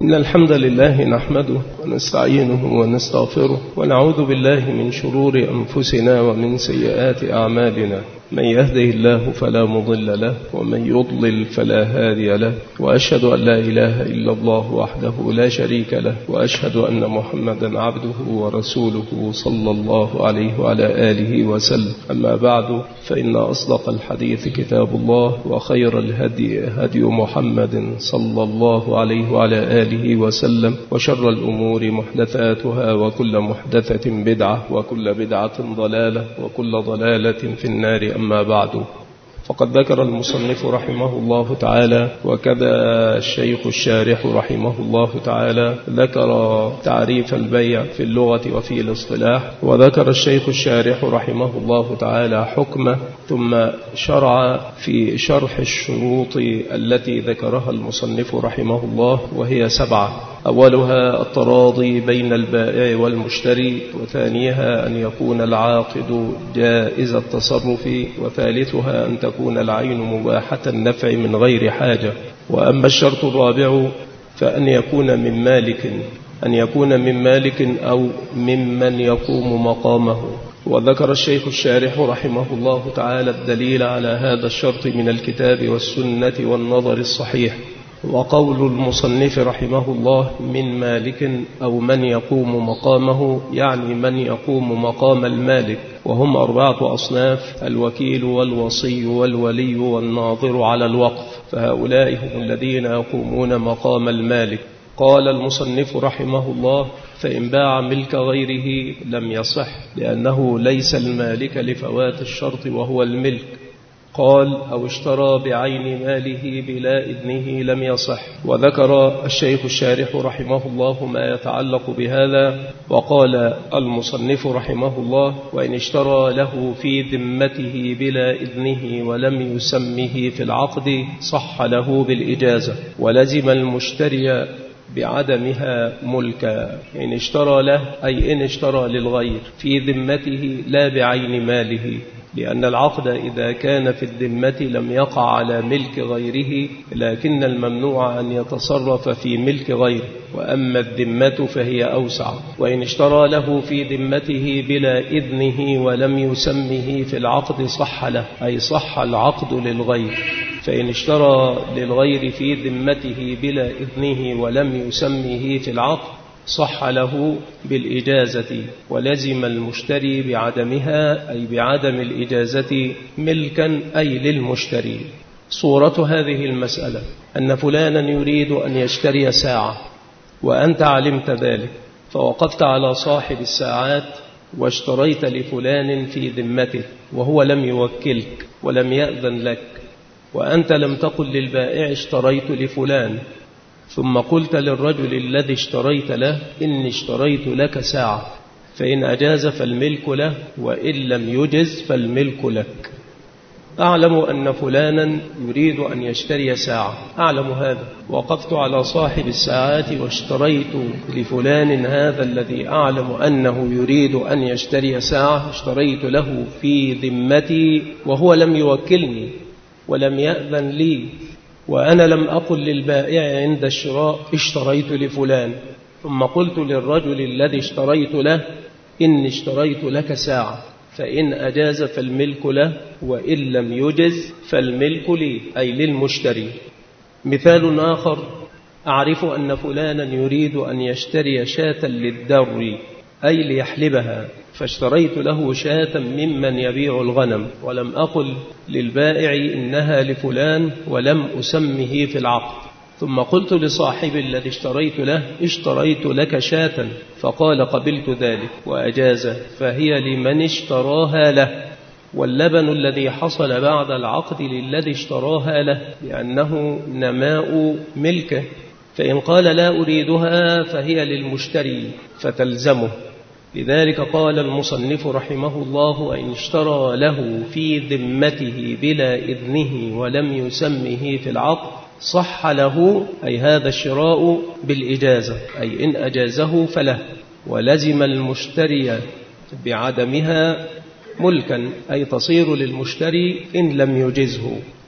إن الحمد لله نحمده ونستعينه ونستغفره ونعوذ بالله من شرور أنفسنا ومن سيئات أعمالنا. من يهده الله فلا مضل له ومن يضلل فلا هادي له، وأشهد أن لا إله إلا الله وحده لا شريك له، وأشهد أن محمدا عبده ورسوله صلى الله عليه وعلى آله وسلم. أما بعد، فإن أصدق الحديث كتاب الله، وخير الهدي هدي محمد صلى الله عليه وعلى آله وسلم، وشر الأمور محدثاتها، وكل محدثة بدعة، وكل بدعة ضلالة، وكل ضلالة في النار. أما بعد، فقد ذكر المصنف رحمه الله تعالى، وكذا الشيخ الشارح رحمه الله تعالى، ذكر تعريف البيع في اللغة وفي الاصطلاح، وذكر الشيخ الشارح رحمه الله تعالى حكمه، ثم شرع في شرح الشروط التي ذكرها المصنف رحمه الله، وهي 7. أولها التراضي بين البائع والمشتري، وثانيها أن يكون العاقد جائز التصرف، وثالثها أن تكون العين مباحة النفع من غير حاجة. وأما الشرط الرابع فأن يكون من مالك أو ممن يقوم مقامه. وذكر الشيخ الشارح رحمه الله تعالى الدليل على هذا الشرط من الكتاب والسنة والنظر الصحيح. وقول المصنف رحمه الله من مالك أو من يقوم مقامه، يعني من يقوم مقام المالك، وهم 4 أصناف: الوكيل والوصي والولي والناظر على الوقف، فهؤلاء هم الذين يقومون مقام المالك. قال المصنف رحمه الله: فإن باع ملك غيره لم يصح، لأنه ليس المالك لفوات الشرط وهو الملك. قال: أو اشترى بعين ماله بلا إذنه لم يصح. وذكر الشيخ الشارح رحمه الله ما يتعلق بهذا، وقال المصنف رحمه الله: وإن اشترى له في ذمته بلا إذنه ولم يسمه في العقد صح له بالإجازة، ولزم المشتري بعدمها ملكا. إن اشترى له، أي إن اشترى للغير في ذمته لا بعين ماله، لأن العقد إذا كان في الذمة لم يقع على ملك غيره، لكن الممنوع أن يتصرف في ملك غيره، وأما الذمة فهي أوسع. وإن اشترى له في ذمته بلا إذنه ولم يسمه في العقد صح له، أي صح العقد للغير. فإن اشترى للغير في ذمته بلا إذنه ولم يسمه في العقد صح له بالإجازة، ولزم المشتري بعدمها، أي بعدم الإجازة ملكا، أي للمشتري. صورة هذه المسألة أن فلانا يريد أن يشتري ساعة، وأنت علمت ذلك، فوقفت على صاحب الساعات واشتريت لفلان في ذمته، وهو لم يوكلك ولم يأذن لك، وأنت لم تقل للبائع اشتريت لفلان، ثم قلت للرجل الذي اشتريت له إني اشتريت لك ساعة، فإن أجاز فالملك له، وإن لم يجز فالملك لك. أعلم أن فلانا يريد أن يشتري ساعة، أعلم هذا، وقفت على صاحب الساعات واشتريت لفلان هذا الذي أعلم أنه يريد أن يشتري ساعة، اشتريت له في ذمتي وهو لم يوكلني ولم يأذن لي، وأنا لم أقل للبائع عند الشراء اشتريت لفلان، ثم قلت للرجل الذي اشتريت له إني اشتريت لك ساعة، فإن أجاز فالملك له، وإن لم يجز فالملك لي، أي للمشتري. مثال آخر: أعرف أن فلانا يريد أن يشتري شاة للدر، أي ليحلبها، فاشتريت له شاة ممن يبيع الغنم، ولم أقل للبائع إنها لفلان ولم أسمه في العقد، ثم قلت لصاحب الذي اشتريت له اشتريت لك شاة، فقال قبلت ذلك وأجاز، فهي لمن اشتراها له. واللبن الذي حصل بعد العقد للذي اشتراها له، لأنه نماء ملكه، فإن قال لا أريدها فهي للمشتري فتلزمه. لذلك قال المصنف رحمه الله: وإن اشترى له في ذمته بلا إذنه ولم يسمه في العقد صح له، أي هذا الشراء بالإجازة، أي إن أجازه فله، ولزم المشتري بعدمها ملكا، أي تصير للمشتري إن لم يجزه.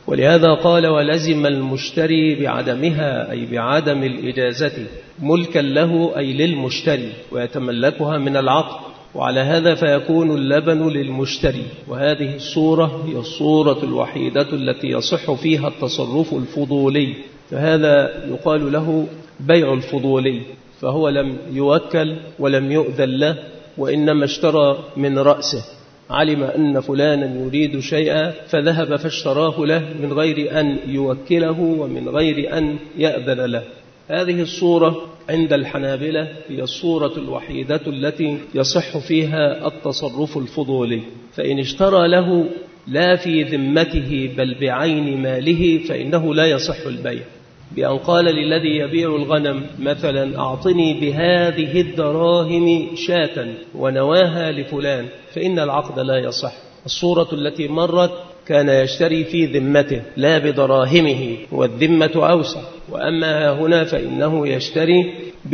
ولهذا قال ولزم المشتري بعدمها أي بعدم الإجازة ملكا له أي للمشتري ويتملكها من العقد، وعلى هذا فيكون اللبن للمشتري. وهذه الصورة هي الصورة الوحيدة التي يصح فيها التصرف الفضولي، فهذا يقال له بيع الفضولي، فهو لم يوكل ولم يؤذن له، وإنما اشترى من رأسه، علم أن فلانا يريد شيئا فذهب فاشتراه له من غير أن يوكله ومن غير أن يأذن له. هذه الصورة عند الحنابلة هي الصورة الوحيدة التي يصح فيها التصرف الفضولي. فإن اشترى له لا في ذمته بل بعين ماله فإنه لا يصح البيع، بأن قال للذي يبيع الغنم مثلا أعطني بهذه الدراهم شاة ونواها لفلان، فإن العقد لا يصح. الصورة التي مرت كان يشتري في ذمته لا بدراهمه، والذمة أوسع، وأما هنا فإنه يشتري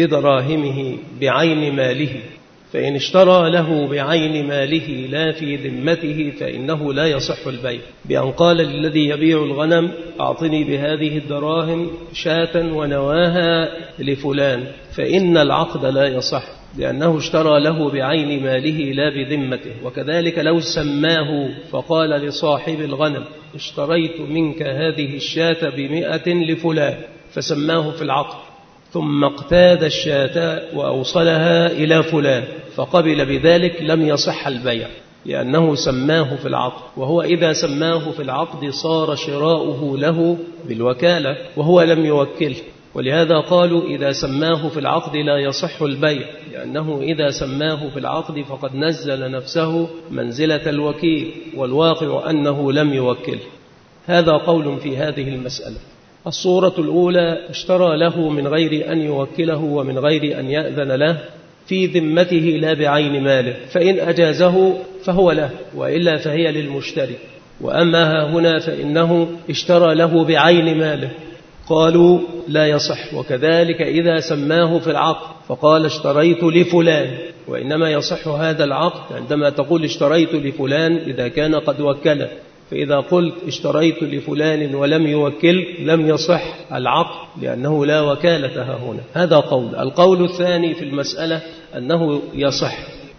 بدراهمه بعين ماله، فإن اشترى له بعين ماله لا في ذمته فإنه لا يصح البيع، بأن قال للذي يبيع الغنم أعطني بهذه الدراهم شاة ونواها لفلان، فإن العقد لا يصح لأنه اشترى له بعين ماله لا بذمته. وكذلك لو سماه فقال لصاحب الغنم اشتريت منك هذه الشاة ب100 لفلان، فسماه في العقد، ثم اقتاد الشاة وأوصلها إلى فلان فقبل بذلك، لم يصح البيع لأنه سماه في العقد، وهو إذا سماه في العقد صار شراؤه له بالوكالة وهو لم يوكله. ولهذا قالوا إذا سماه في العقد لا يصح البيع، لأنه إذا سماه في العقد فقد نزل نفسه منزلة الوكيل، والواقع أنه لم يوكله. هذا قول في هذه المسألة. الصورة الأولى اشترى له من غير أن يوكله ومن غير أن يأذن له في ذمته لا بعين ماله، فإن أجازه فهو له، وإلا فهي للمشتري. وأما هنا فإنه اشترى له بعين ماله، قالوا لا يصح. وكذلك إذا سماه في العقد فقال اشتريت لفلان، وإنما يصح هذا العقد عندما تقول اشتريت لفلان إذا كان قد وكله، فإذا قلت اشتريت لفلان ولم يوكل لم يصح العقد لأنه لا وكالة هنا. هذا قول. القول الثاني في المسألة أنه يصح،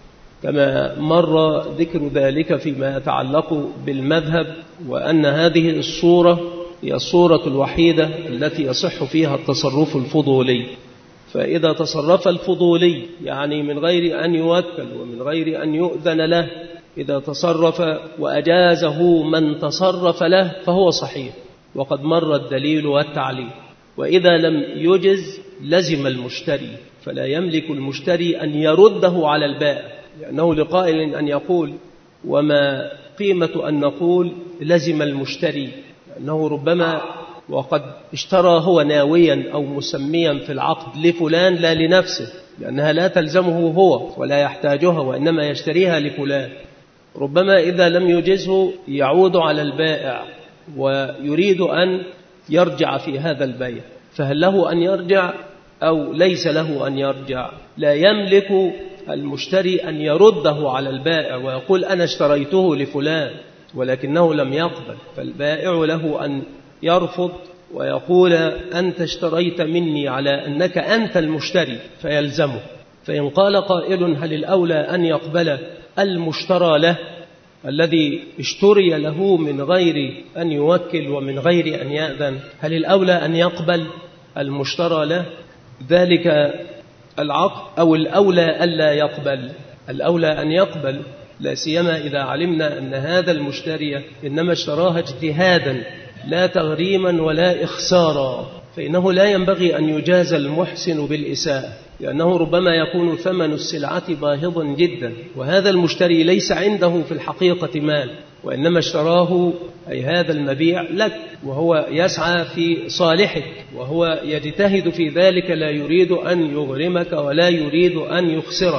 كما مر ذكر ذلك فيما يتعلق بالمذهب، وأن هذه الصورة هي الصورة الوحيدة التي يصح فيها التصرف الفضولي. فإذا تصرف الفضولي يعني من غير أن يوكل ومن غير أن يؤذن له، إذا تصرف وأجازه من تصرف له فهو صحيح، وقد مر الدليل والتعليل. وإذا لم يجز لزم المشتري، فلا يملك المشتري أن يرده على البائع، لأنه لقائل أن يقول وما قيمة أن نقول لزم المشتري، لأنه ربما وقد اشترى هو ناويا أو مسميا في العقد لفلان لا لنفسه، لأنها لا تلزمه هو ولا يحتاجها، وإنما يشتريها لفلان. ربما إذا لم يجزه يعود على البائع ويريد أن يرجع في هذا البيع، فهل له أن يرجع أو ليس له أن يرجع؟ لا يملك المشتري أن يرده على البائع ويقول أنا اشتريته لفلان ولكنه لم يقبل، فالبائع له أن يرفض ويقول أنت اشتريت مني على أنك أنت المشتري فيلزمه. فإن قال قائل هل الأولى أن يقبل المشترى له الذي اشتري له من غير أن يوكل ومن غير أن يأذن، هل الأولى أن يقبل المشترى له ذلك العقد أو الأولى ألا يقبل؟ الأولى أن يقبل، لا سيما إذا علمنا أن هذا المشتري إنما اشتراها اجتهادا لا تغريما ولا إخسارا، فإنه لا ينبغي أن يجاز المحسن بالإساءة، لأنه ربما يكون ثمن السلعة باهظا جدا، وهذا المشتري ليس عنده في الحقيقة مال، وإنما اشتراه أي هذا المبيع لك، وهو يسعى في صالحك وهو يجتهد في ذلك، لا يريد أن يغرمك ولا يريد أن يخسرك.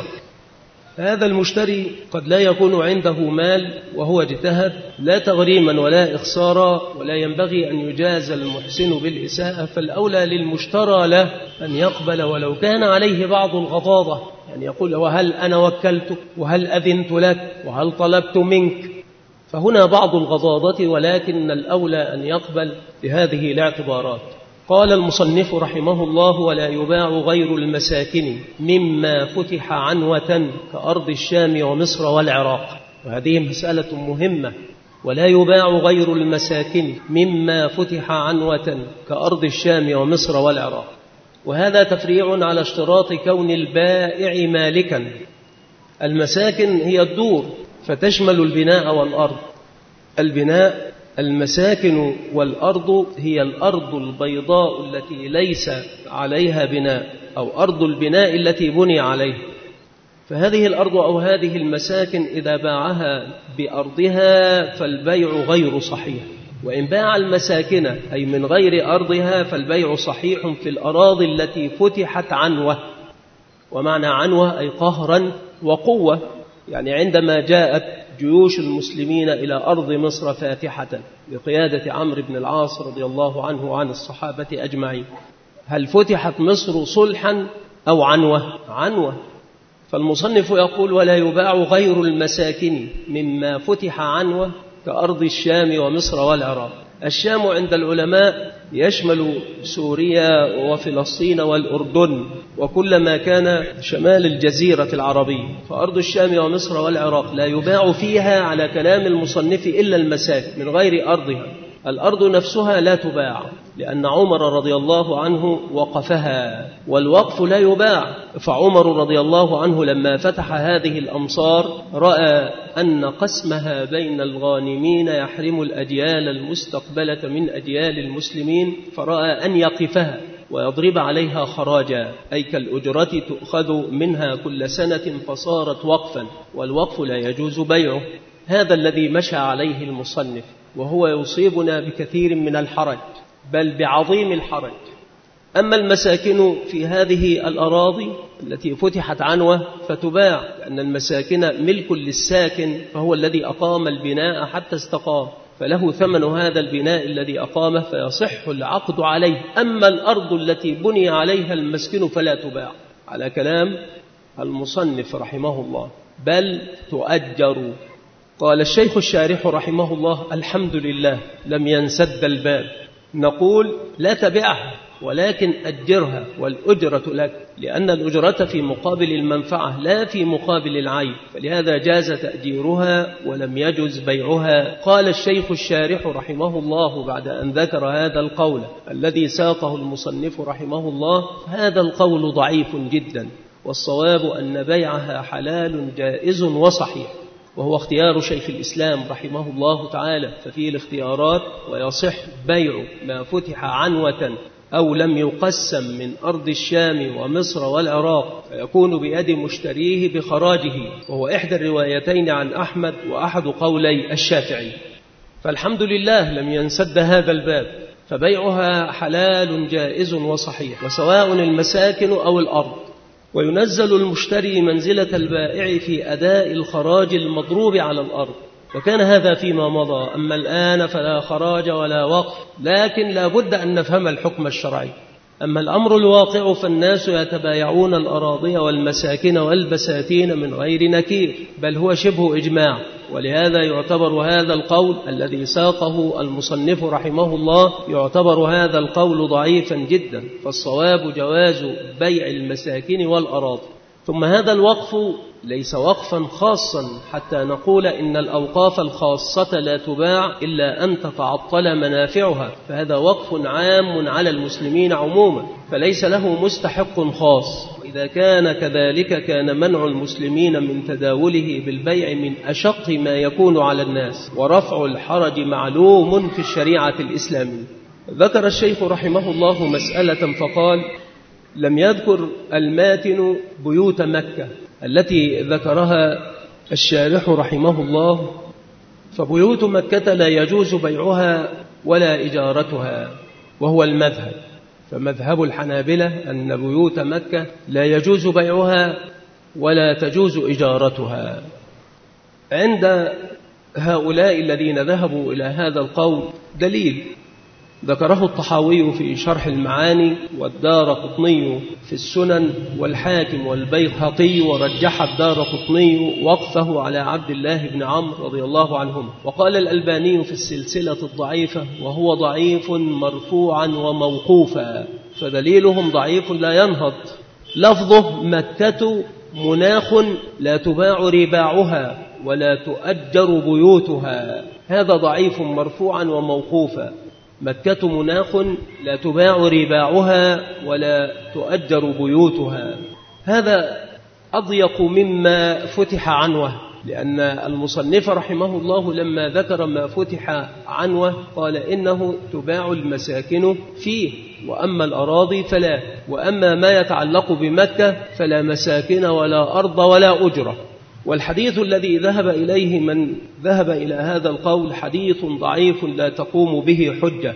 هذا المشتري قد لا يكون عنده مال وهو اجتهد لا تغريما ولا إخسارا، ولا ينبغي أن يجاز المحسن بالإساءة، فالأولى للمشترى له أن يقبل ولو كان عليه بعض الغضاضة، يعني يقول وهل أنا وكلتك وهل أذنت لك وهل طلبت منك، فهنا بعض الغضاضة، ولكن الأولى أن يقبل بهذه الاعتبارات. قال المصنف رحمه الله: ولا يباع غير المساكن مما فتح عنوة كأرض الشام ومصر والعراق. وهذه مسألة مهمة. ولا يباع غير المساكن مما فتح عنوة كأرض الشام ومصر والعراق. وهذا تفريع على اشتراط كون البائع مالكا. المساكن هي الدور، فتشمل البناء والأرض. البناء المساكن، والأرض هي الأرض البيضاء التي ليس عليها بناء، أو أرض البناء التي بني عليها. فهذه الأرض أو هذه المساكن إذا باعها بأرضها فالبيع غير صحيح، وإن باع المساكن أي من غير أرضها فالبيع صحيح في الأراضي التي فتحت عنوة. ومعنى عنوة أي قهرا وقوة، يعني عندما جاءت جيوش المسلمين إلى أرض مصر فاتحة بقيادة عمرو بن العاص رضي الله عنه وعن الصحابة أجمعين، هل فتحت مصر صلحا أو عنوة؟ عنوة. فالمصنف يقول: ولا يباع غير المساكن مما فتح عنوة كأرض الشام ومصر والعراق. الشام عند العلماء يشمل سوريا وفلسطين والأردن وكل ما كان شمال الجزيرة العربية. فأرض الشام ومصر والعراق لا يباع فيها على كلام المصنف إلا المساكن من غير أرضها. الأرض نفسها لا تباع، لأن عمر رضي الله عنه وقفها، والوقف لا يباع. فعمر رضي الله عنه لما فتح هذه الأمصار رأى أن قسمها بين الغانمين يحرم الأجيال المستقبلة من أجيال المسلمين، فرأى أن يقفها ويضرب عليها خراجا، أي كالأجرة تؤخذ منها كل سنة، فصارت وقفا، والوقف لا يجوز بيعه. هذا الذي مشى عليه المصنف، وهو يصيبنا بكثير من الحرج، بل بعظيم الحرج. أما المساكن في هذه الأراضي التي فتحت عنوة فتباع، لأن المساكن ملك للساكن، فهو الذي أقام البناء حتى استقام، فله ثمن هذا البناء الذي أقامه، فيصح العقد عليه. أما الأرض التي بني عليها المسكن فلا تباع على كلام المصنف رحمه الله، بل تؤجر. قال الشيخ الشارح رحمه الله: الحمد لله لم ينسد الباب. نقول: لا تبعها، ولكن أجرها، والأجرة لك، لأن الأجرة في مقابل المنفعة لا في مقابل العين، فلهذا جاز تأجيرها ولم يجز بيعها. قال الشيخ الشارح رحمه الله بعد أن ذكر هذا القول الذي ساقه المصنف رحمه الله: هذا القول ضعيف جدا، والصواب أن بيعها حلال جائز وصحيح، وهو اختيار شيخ الإسلام رحمه الله تعالى، ففيه الاختيارات، ويصح بيع ما فتح عنوة أو لم يقسم من أرض الشام ومصر والعراق، فيكون بيد مشتريه بخراجه، وهو إحدى الروايتين عن أحمد وأحد قولي الشافعي. فالحمد لله لم ينسد هذا الباب، فبيعها حلال جائز وصحيح، وسواء المساكن أو الأرض. وينزل المشتري منزلة البائع في أداء الخراج المضروب على الأرض، وكان هذا فيما مضى. أما الآن فلا خراج ولا وقف، لكن لا بد أن نفهم الحكم الشرعي. أما الأمر الواقع فالناس يتبايعون الأراضي والمساكن والبساتين من غير نكير، بل هو شبه إجماع. ولهذا يعتبر هذا القول الذي ساقه المصنف رحمه الله، يعتبر هذا القول ضعيفا جدا، فالصواب جواز بيع المساكن والأراضي. ثم هذا الوقف ليس وقفا خاصا حتى نقول إن الأوقاف الخاصة لا تباع إلا أن تتعطل منافعها، فهذا وقف عام على المسلمين عموما، فليس له مستحق خاص. إذا كان كذلك كان منع المسلمين من تداوله بالبيع من أشق ما يكون على الناس، ورفع الحرج معلوم في الشريعة الإسلامية. ذكر الشيخ رحمه الله مسألة فقال: لم يذكر الماتن بيوت مكة التي ذكرها الشارح رحمه الله، فبيوت مكة لا يجوز بيعها ولا إجارتها، وهو المذهب. فمذهب الحنابلة أن بيوت مكة لا يجوز بيعها ولا تجوز إجارتها. عند هؤلاء الذين ذهبوا إلى هذا القول دليل، ذكره الطحاوي في شرح المعاني، والدارقطني في السنن، والحاكم والبيهقي، ورجح الدارقطني وقفه على عبد الله بن عمرو رضي الله عنهما. وقال الألباني في السلسلة الضعيفة: وهو ضعيف مرفوعا وموقوفا، فدليلهم ضعيف لا ينهض. لفظه: مكة مناخ لا تباع رباعها ولا تؤجر بيوتها، هذا ضعيف مرفوعا وموقوفا. مكة مناخ لا تباع رباعها ولا تؤجر بيوتها، هذا أضيق مما فتح عنوه، لأن المصنف رحمه الله لما ذكر ما فتح عنوه قال إنه تباع المساكن فيه، وأما الأراضي فلا، وأما ما يتعلق بمكة فلا مساكن ولا أرض ولا أجرة. والحديث الذي ذهب إليه من ذهب إلى هذا القول حديث ضعيف لا تقوم به حجة.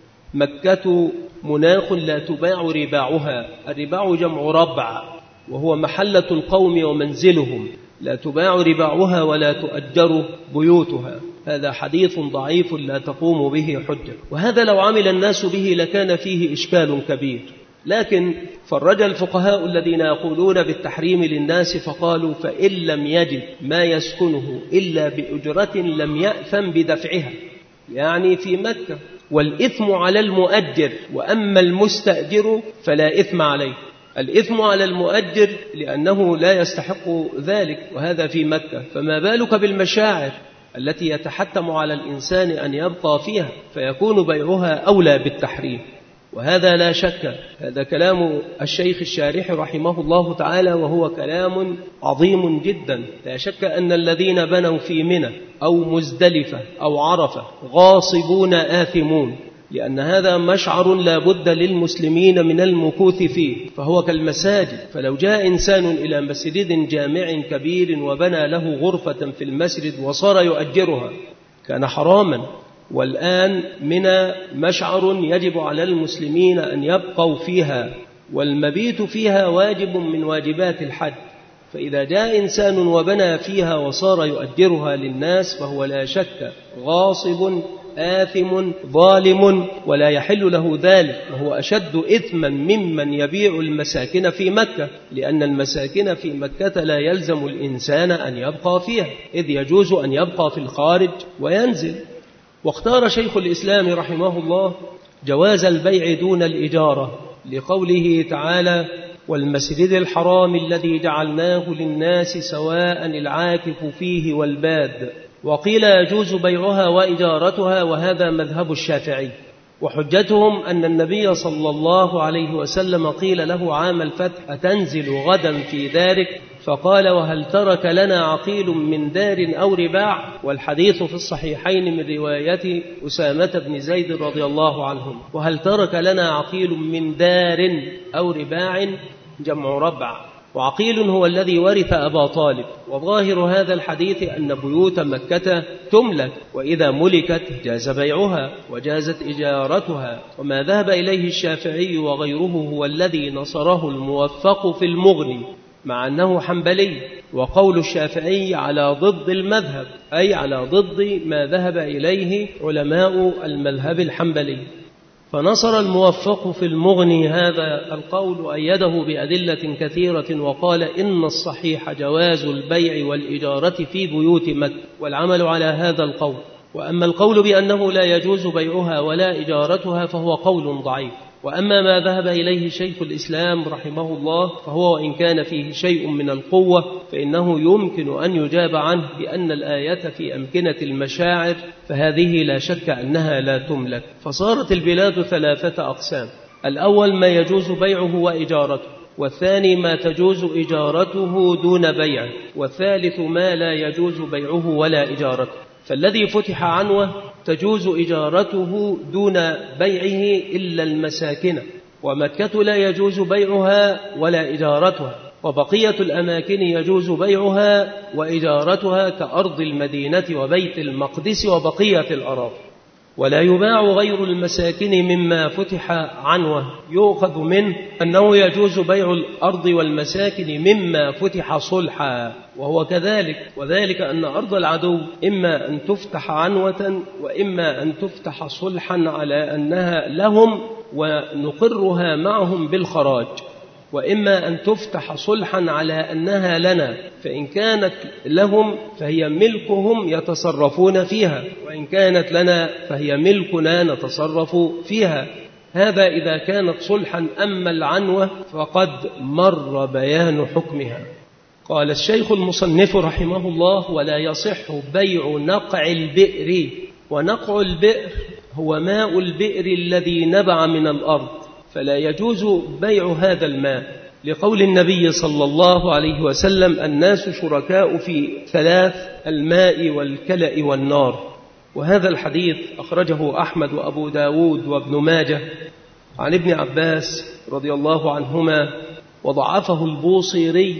مكة مناخ لا تباع رباعها، الرباع جمع ربع، وهو محلة القوم ومنزلهم، لا تباع رباعها ولا تؤجر بيوتها، هذا حديث ضعيف لا تقوم به حجة. وهذا لو عمل الناس به لكان فيه إشكال كبير، لكن فرج الفقهاء الذين يقولون بالتحريم للناس فقالوا: فإن لم يجد ما يسكنه إلا بأجرة لم يأثم بدفعها، يعني في مكة، والإثم على المؤجر، وأما المستأجر فلا إثم عليه. الإثم على المؤجر لأنه لا يستحق ذلك، وهذا في مكة، فما بالك بالمشاعر التي يتحتم على الإنسان أن يبقى فيها، فيكون بيعها أولى بالتحريم. وهذا لا شك، هذا كلام الشيخ الشارح رحمه الله تعالى، وهو كلام عظيم جدا. لا شك أن الذين بنوا في منى أو مزدلفة أو عرفة غاصبون آثمون، لأن هذا مشعر لا بد للمسلمين من المكوث فيه، فهو كالمساجد. فلو جاء إنسان إلى مسجد جامع كبير وبنى له غرفة في المسجد وصار يؤجرها كان حراما. والآن منى مشعر يجب على المسلمين أن يبقوا فيها، والمبيت فيها واجب من واجبات الحج، فإذا جاء إنسان وبنى فيها وصار يؤجرها للناس فهو لا شك غاصب آثم ظالم، ولا يحل له ذلك، وهو أشد إثما ممن يبيع المساكن في مكة، لأن المساكن في مكة لا يلزم الإنسان أن يبقى فيها، إذ يجوز أن يبقى في الخارج وينزل. واختار شيخ الإسلام رحمه الله جواز البيع دون الإجارة لقوله تعالى: والمسجد الحرام الذي جعلناه للناس سواء العاكف فيه والباد. وقيل يجوز بيعها وإجارتها، وهذا مذهب الشافعي. وحجتهم أن النبي صلى الله عليه وسلم قيل له عام الفتح: أتنزل غدا في دارك؟ فقال: وهل ترك لنا عقيل من دار أو رباع؟ والحديث في الصحيحين من رواية أسامة بن زيد رضي الله عنهم. وهل ترك لنا عقيل من دار أو رباع جمع ربع، وعقيل هو الذي ورث أبا طالب. وظاهر هذا الحديث أن بيوت مكة تملك، وإذا ملكت جاز بيعها وجازت إجارتها. وما ذهب إليه الشافعي وغيره هو الذي نصره الموفق في المغني، مع أنه حنبلي، وقول الشافعي على ضد المذهب، أي على ضد ما ذهب إليه علماء المذهب الحنبلي. فنصر الموفق في المغني هذا القول وأيده بأدلة كثيرة، وقال: إن الصحيح جواز البيع والإجارة في بيوت مكة، والعمل على هذا القول. وأما القول بأنه لا يجوز بيعها ولا إجارتها فهو قول ضعيف. وأما ما ذهب إليه شيخ الإسلام رحمه الله فهو وإن كان فيه شيء من القوة فإنه يمكن أن يجاب عنه بأن الآية في أمكنة المشاعر، فهذه لا شك أنها لا تملك. فصارت البلاد ثلاثة أقسام: الأول ما يجوز بيعه وإجارته، والثاني ما تجوز إجارته دون بيعه، والثالث ما لا يجوز بيعه ولا إجارته. فالذي فتح عنوه تجوز إجارته دون بيعه إلا المساكن، ومكة لا يجوز بيعها ولا إجارتها، وبقية الأماكن يجوز بيعها وإجارتها كأرض المدينة وبيت المقدس وبقية الأراضي. ولا يباع غير المساكن مما فتح عنوة. يؤخذ منه أنه يجوز بيع الأرض والمساكن مما فتح صلحا، وهو كذلك، وذلك أن أرض العدو إما أن تفتح عنوة وإما أن تفتح صلحا على أنها لهم ونقرها معهم بالخراج، وإما أن تفتح صلحا على أنها لنا، فإن كانت لهم فهي ملكهم يتصرفون فيها، وإن كانت لنا فهي ملكنا نتصرف فيها. هذا إذا كانت صلحا. أما العنوة فقد مر بيان حكمها. قال الشيخ المصنف رحمه الله: ولا يصح بيع نقع البئر. ونقع البئر هو ماء البئر الذي نبع من الأرض، فلا يجوز بيع هذا الماء، لقول النبي صلى الله عليه وسلم: الناس شركاء في ثلاث: الماء والكلأ والنار. وهذا الحديث أخرجه أحمد وأبو داود وابن ماجه عن ابن عباس رضي الله عنهما، وضعفه البوصيري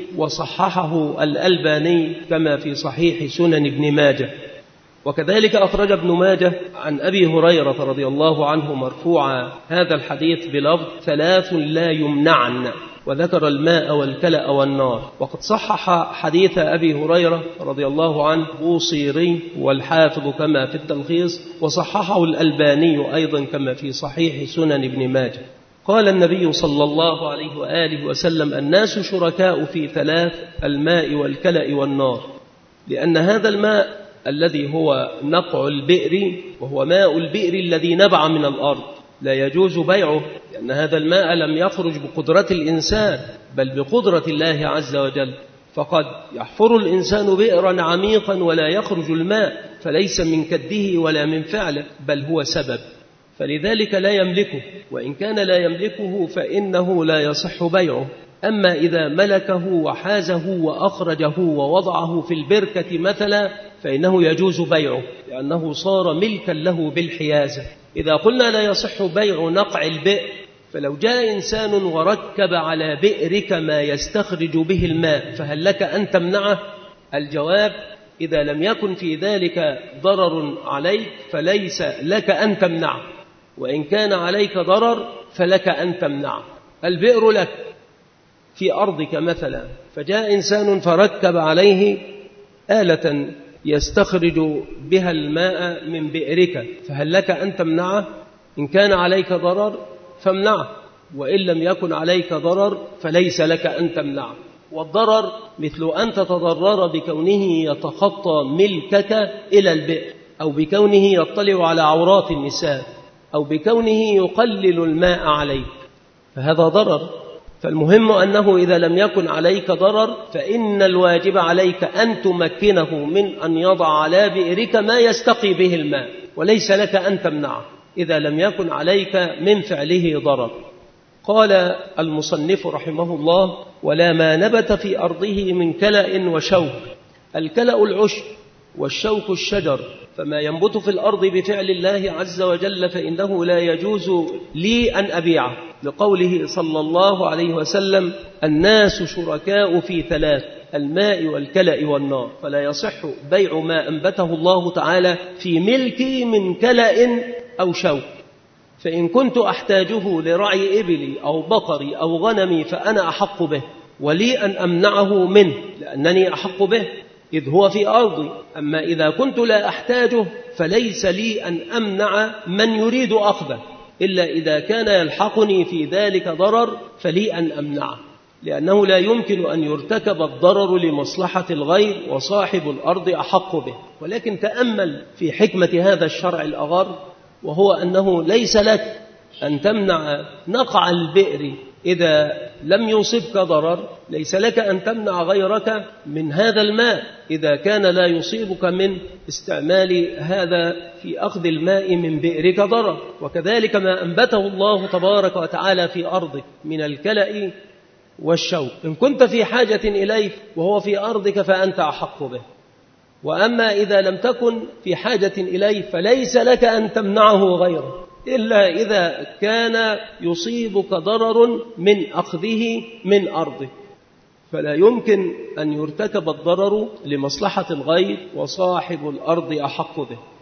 وصححه الألباني كما في صحيح سنن ابن ماجه. وكذلك أخرج ابن ماجه عن أبي هريرة رضي الله عنه مرفوعا هذا الحديث بلفظ: ثلاث لا يمنعن، وذكر الماء والكلأ والنار. وقد صحح حديث أبي هريرة رضي الله عنه بوصيري والحافظ كما في التلخيص، وصححه الألباني أيضا كما في صحيح سنن ابن ماجه. قال النبي صلى الله عليه وآله وسلم: الناس شركاء في ثلاث: الماء والكلأ والنار. لأن هذا الماء الذي هو نقع البئر وهو ماء البئر الذي نبع من الأرض لا يجوز بيعه، لأن هذا الماء لم يخرج بقدرة الإنسان بل بقدرة الله عز وجل. فقد يحفر الإنسان بئرا عميقا ولا يخرج الماء، فليس من كده ولا من فعله بل هو سبب، فلذلك لا يملكه، وإن كان لا يملكه فإنه لا يصح بيعه. أما إذا ملكه وحازه وأخرجه ووضعه في البركة مثلا فإنه يجوز بيعه، لأنه صار ملكا له بالحيازة. إذا قلنا لا يصح بيع نقع البئر، فلو جاء إنسان وركب على بئرك ما يستخرج به الماء فهل لك أن تمنعه؟ الجواب: إذا لم يكن في ذلك ضرر عليك فليس لك أن تمنعه، وإن كان عليك ضرر فلك أن تمنعه. البئر لك في أرضك مثلا، فجاء إنسان فركب عليه آلة يستخرج بها الماء من بئرك، فهل لك أن تمنعه؟ إن كان عليك ضرر فامنعه، وإن لم يكن عليك ضرر فليس لك أن تمنعه. والضرر مثل أن تتضرر بكونه يتخطى ملكك إلى البئر، أو بكونه يطلع على عورات النساء، أو بكونه يقلل الماء عليك، فهذا ضرر. فالمهم أنه إذا لم يكن عليك ضرر فإن الواجب عليك أن تمكنه من أن يضع على بئرك ما يستقي به الماء، وليس لك أن تمنعه إذا لم يكن عليك من فعله ضرر. قال المصنف رحمه الله: ولا ما نبت في أرضه من كلأ وشوك. الكلأ العشب والشوك الشجر، فما ينبت في الأرض بفعل الله عز وجل فإنه لا يجوز لي أن أبيعه، لقوله صلى الله عليه وسلم: الناس شركاء في ثلاث: الماء والكلأ والنار. فلا يصح بيع ما أنبته الله تعالى في ملكي من كلأ أو شوك، فإن كنت أحتاجه لرعي إبلي أو بقري أو غنمي فأنا أحق به، ولي أن أمنعه منه لأنني أحق به إذ هو في أرضي. أما إذا كنت لا أحتاجه فليس لي أن أمنع من يريد أخذه، إلا إذا كان يلحقني في ذلك ضرر فلي أن أمنعه، لأنه لا يمكن أن يرتكب الضرر لمصلحة الغير وصاحب الأرض أحق به. ولكن تأمل في حكمة هذا الشرع الأغر، وهو أنه ليس لك أن تمنع نقع البئر إذا لم يصبك ضرر، ليس لك أن تمنع غيرك من هذا الماء إذا كان لا يصيبك من استعمال هذا في أخذ الماء من بئرك ضرر. وكذلك ما أنبته الله تبارك وتعالى في أرضك من الكلأ والشوك، إن كنت في حاجة إليه وهو في أرضك فأنت أحق به. وأما إذا لم تكن في حاجة إليه فليس لك أن تمنعه غيره، إلا إذا كان يصيبك ضرر من أخذه من أرضك، فلا يمكن أن يرتكب الضرر لمصلحة الغير وصاحب الأرض أحق به.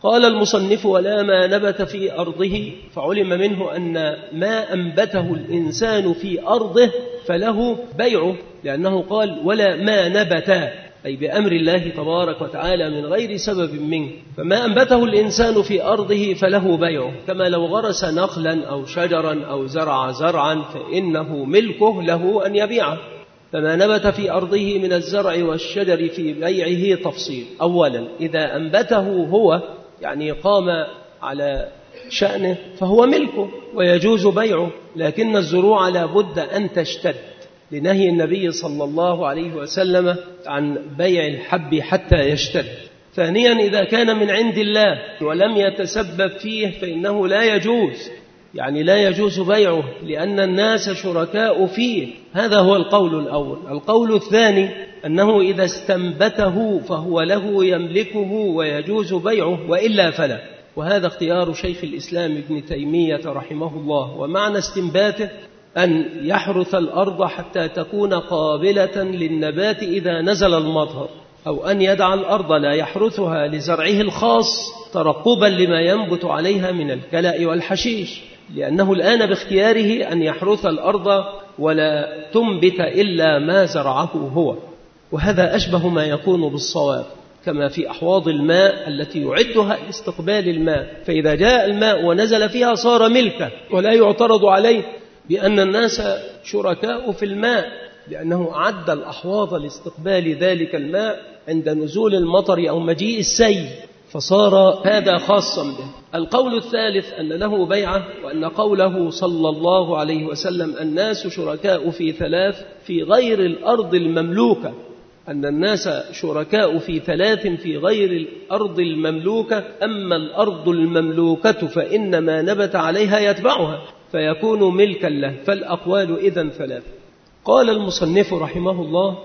قال المصنف: ولا ما نبت في أرضه، فعلم منه أن ما أنبته الإنسان في أرضه فله بيعه، لأنه قال: ولا ما نبت، أي بأمر الله تبارك وتعالى من غير سبب منه، فما أنبته الإنسان في أرضه فله بيعه، كما لو غرس نخلا أو شجرا أو زرع زرعا فإنه ملكه له أن يبيعه. فما نبت في أرضه من الزرع والشجر في بيعه تفصيل. أولا، إذا أنبته هو، يعني قام على شأنه، فهو ملكه ويجوز بيعه، لكن الزروع لا بد أن تشتد، لنهي النبي صلى الله عليه وسلم عن بيع الحب حتى يشتد. ثانيا، إذا كان من عند الله ولم يتسبب فيه فإنه لا يجوز، يعني لا يجوز بيعه، لأن الناس شركاء فيه. هذا هو القول الأول. القول الثاني أنه إذا استنبته فهو له يملكه ويجوز بيعه، وإلا فلا. وهذا اختيار شيخ الإسلام ابن تيمية رحمه الله. ومعنى استنباته أن يحرث الأرض حتى تكون قابلة للنبات إذا نزل المطر، أو أن يدع الأرض لا يحرثها لزرعه الخاص ترقبا لما ينبت عليها من الكلأ والحشيش، لأنه الآن باختياره أن يحرث الأرض ولا تنبت إلا ما زرعه هو. وهذا أشبه ما يكون بالصواب، كما في أحواض الماء التي يعدها لاستقبال الماء، فإذا جاء الماء ونزل فيها صار ملكه، ولا يعترض عليه بأن الناس شركاء في الماء، لأنه أعد الأحواض لاستقبال ذلك الماء عند نزول المطر أو مجيء السيل، فصار هذا خاصا به. القول الثالث أن له بيعة، وأن قوله صلى الله عليه وسلم: الناس شركاء في ثلاث في غير الأرض المملوكة، أن الناس شركاء في ثلاث في غير الأرض المملوكة، أما الأرض المملوكة فإن ما نبت عليها يتبعها فيكون ملكا له. فالأقوال إذن ثلاث. قال المصنف رحمه الله: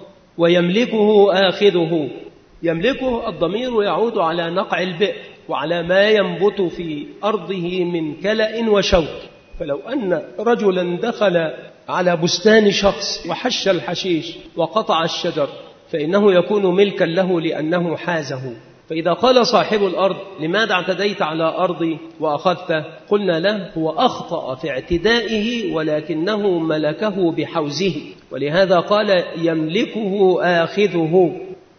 ويملكه آخذه. يملكه الضمير يعود على نقع البئر وعلى ما ينبت في أرضه من كلأ وشوك. فلو أن رجلا دخل على بستان شخص وحش الحشيش وقطع الشجر فإنه يكون ملكا له لأنه حازه. فإذا قال صاحب الأرض: لماذا اعتديت على أرضي وأخذته؟ قلنا له: هو أخطأ في اعتدائه ولكنه ملكه بحوزه، ولهذا قال: يملكه آخذه.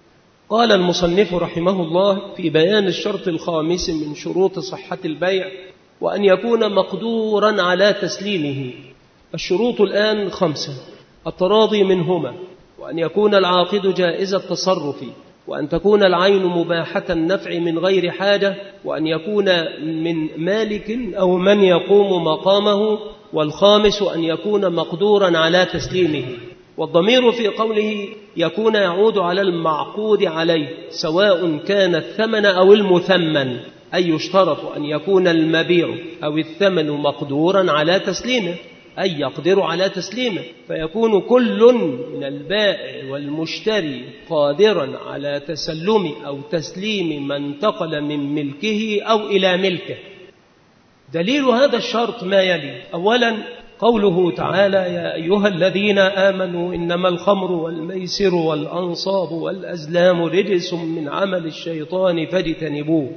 قال المصنف رحمه الله في بيان الشرط الخامس من شروط صحة البيع: وأن يكون مقدورا على تسليمه. الشروط الآن 5: التراضي منهما، وأن يكون العاقد جائز التصرف، وأن تكون العين مباحة النفع من غير حاجة، وأن يكون من مالك أو من يقوم مقامه، والخامس أن يكون مقدورا على تسليمه. والضمير في قوله يكون يعود على المعقود عليه، سواء كان الثمن أو المثمن، أي يشترط أن يكون المبيع أو الثمن مقدورا على تسليمه، أي يقدر على تسليمه، فيكون كل من البائع والمشتري قادرا على تسلم أو تسليم ما انتقل من ملكه أو إلى ملكه. دليل هذا الشرط ما يلي: أولا قوله تعالى: يا أيها الذين آمنوا إنما الخمر والميسر والأنصاب والأزلام رجس من عمل الشيطان فاجتنبوه.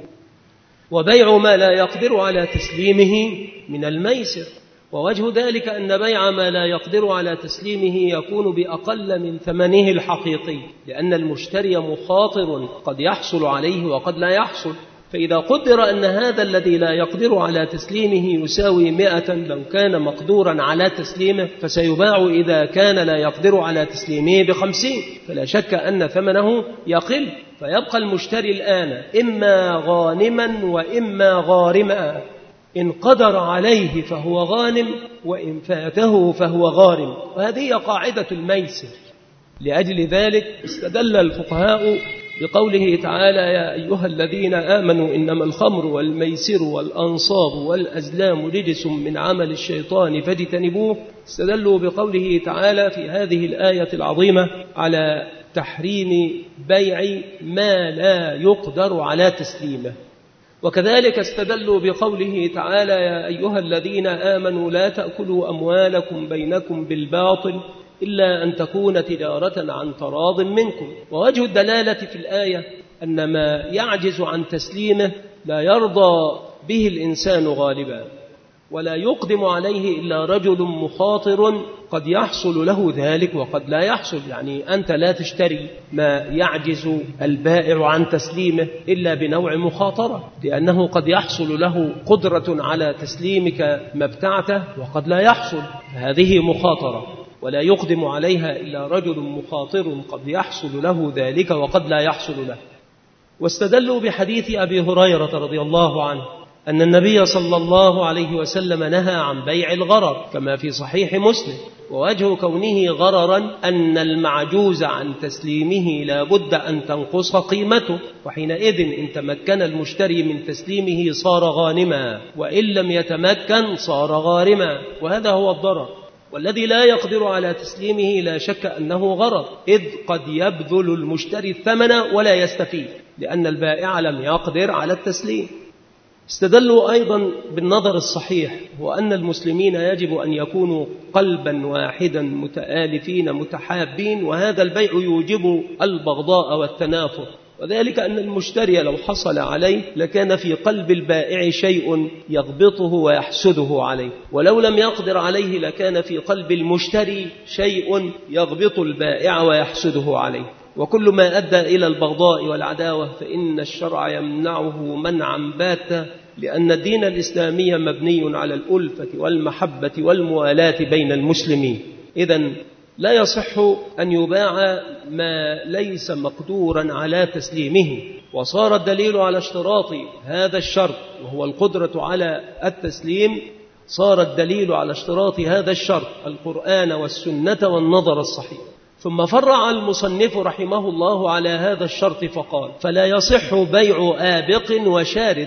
وبيع ما لا يقدر على تسليمه من الميسر، ووجه ذلك أن بيع ما لا يقدر على تسليمه يكون بأقل من ثمنه الحقيقي، لأن المشتري مخاطر، قد يحصل عليه وقد لا يحصل. فإذا قدر أن هذا الذي لا يقدر على تسليمه يساوي 100 لو كان مقدورا على تسليمه، فسيباع إذا كان لا يقدر على تسليمه ب50، فلا شك أن ثمنه يقل، فيبقى المشتري الآن إما غانما وإما غارما. إن قدر عليه فهو غانم، وإن فاته فهو غارم، وهذه قاعدة الميسر. لأجل ذلك استدل الفقهاء بقوله تعالى: يا أيها الذين آمنوا إنما الخمر والميسر والأنصاب والأزلام رجس من عمل الشيطان فاجتنبوه. استدلوا بقوله تعالى في هذه الآية العظيمة على تحريم بيع ما لا يقدر على تسليمه. وكذلك استدلوا بقوله تعالى: يا أيها الذين آمنوا لا تأكلوا أموالكم بينكم بالباطل إلا أن تكون تجارة عن تراض منكم. ووجه الدلالة في الآية أن ما يعجز عن تسليمه لا يرضى به الإنسان غالبا، ولا يقدم عليه إلا رجل مخاطر قد يحصل له ذلك وقد لا يحصل. يعني أنت لا تشتري ما يعجز البائع عن تسليمه إلا بنوع مخاطرة، لأنه قد يحصل له قدرة على تسليمك مبتعته وقد لا يحصل، هذه مخاطرة، ولا يقدم عليها إلا رجل مخاطر قد يحصل له ذلك وقد لا يحصل له. واستدلوا بحديث أبي هريرة رضي الله عنه أن النبي صلى الله عليه وسلم نهى عن بيع الغرر كما في صحيح مسلم، ووجه كونه غررا أن المعجوز عن تسليمه لا بد أن تنقص قيمته، وحينئذ إن تمكن المشتري من تسليمه صار غانما، وإن لم يتمكن صار غارما، وهذا هو الضرر. والذي لا يقدر على تسليمه لا شك أنه غرر، إذ قد يبذل المشتري الثمن ولا يستفيد لأن البائع لم يقدر على التسليم. استدلوا أيضا بالنظر الصحيح، وأن المسلمين يجب أن يكونوا قلبا واحدا متآلفين متحابين، وهذا البيع يوجب البغضاء والتنافر، وذلك أن المشتري لو حصل عليه لكان في قلب البائع شيء يغبطه ويحسده عليه، ولو لم يقدر عليه لكان في قلب المشتري شيء يغبط البائع ويحسده عليه. وكل ما أدى إلى البغضاء والعداوة فإن الشرع يمنعه منعا باتا، لأن الدين الإسلامي مبني على الألفة والمحبة والموالاة بين المسلمين. إذن لا يصح أن يباع ما ليس مقدورا على تسليمه. وصار الدليل على اشتراط هذا الشرط وهو القدرة على التسليم، صار الدليل على اشتراط هذا الشرط القرآن والسنة والنظر الصحيح. ثم فرع المصنف رحمه الله على هذا الشرط فقال: فلا يصح بيع آبق وشارد.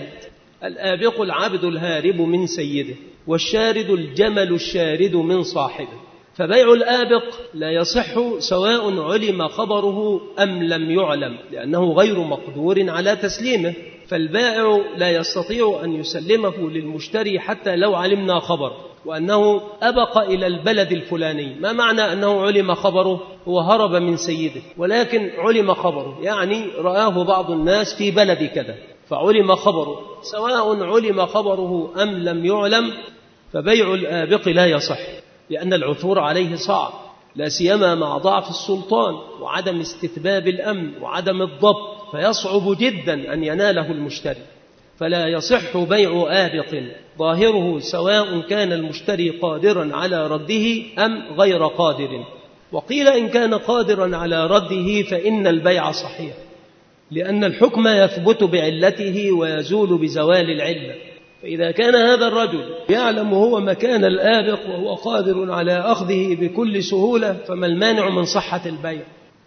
الآبق العبد الهارب من سيده، والشارد الجمل الشارد من صاحبه. فبيع الآبق لا يصح سواء علم خبره أم لم يعلم، لأنه غير مقدور على تسليمه، فالبائع لا يستطيع أن يسلمه للمشتري حتى لو علمنا خبر وأنه أبق إلى البلد الفلاني. ما معنى أنه علم خبره؟ هو هرب من سيده، ولكن علم خبره يعني رآه بعض الناس في بلد كذا فعلم خبره، سواء علم خبره أم لم يعلم فبيع الآبق لا يصح، لأن العثور عليه صعب، لا سيما مع ضعف السلطان وعدم استتباب الأمن وعدم الضبط، فيصعب جدا أن يناله المشتري. فلا يصح بيع آبق ظاهره سواء كان المشتري قادرا على رده أم غير قادر. وقيل إن كان قادرا على رده فإن البيع صحيح، لأن الحكم يثبت بعلته ويزول بزوال العلة. فإذا كان هذا الرجل يعلم هو مكان الآبق وهو قادر على أخذه بكل سهولة فما المانع من صحة البيع،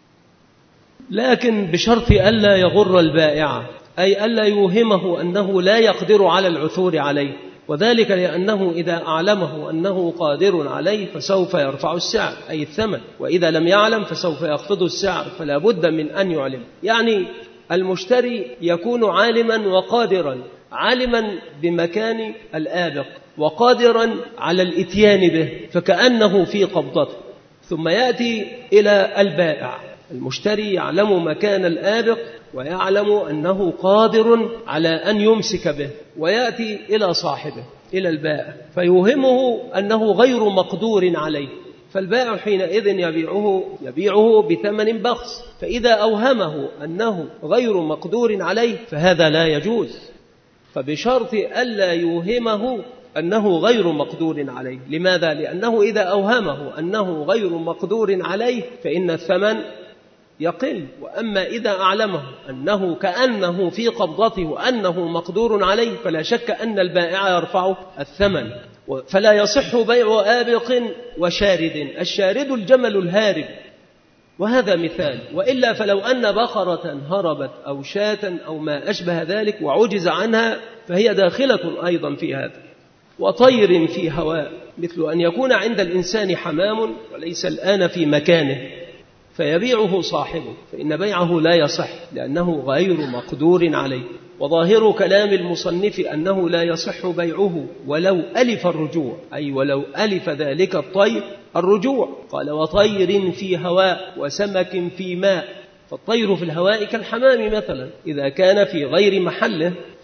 لكن بشرط ألا يغر البائع، أي ألا يوهمه أنه لا يقدر على العثور عليه، وذلك لأنه إذا أعلمه أنه قادر عليه فسوف يرفع السعر أي الثمن، وإذا لم يعلم فسوف يخفض السعر، فلا بد من أن يعلم. يعني المشتري يكون عالما وقادرا، عالما بمكان الآبق وقادرا على الإتيان به فكأنه في قبضته، ثم يأتي إلى البائع. المشتري يعلم مكان الآبق ويعلم أنه قادر على أن يمسك به، ويأتي إلى صاحبه إلى البائع فيوهمه أنه غير مقدور عليه، فالبائع حينئذ يبيعه بثمن بخس. فإذا أوهمه أنه غير مقدور عليه فهذا لا يجوز، فبشرط ألا يوهمه أنه غير مقدور عليه. لماذا؟ لأنه إذا أوهمه أنه غير مقدور عليه فإن الثمن يقل، وأما إذا أعلمه أنه كأنه في قبضته وأنه مقدور عليه فلا شك أن البائع يرفع الثمن. فلا يصح بيع آبق وشارد. الشارد الجمل الهارب، وهذا مثال، وإلا فلو أن بقرة هربت أو شاة أو ما أشبه ذلك وعجز عنها فهي داخلة أيضا في هذا. وطير في هواء، مثل أن يكون عند الإنسان حمام وليس الآن في مكانه فيبيعه صاحبه، فإن بيعه لا يصح لأنه غير مقدور عليه. وظاهر كلام المصنف أنه لا يصح بيعه ولو ألف الرجوع، أي ولو ألف ذلك الطير الرجوع. قال: وطير في هواء وسمك في ماء. فالطير في الهواء كالحمام مثلا، إذا كان في غير محله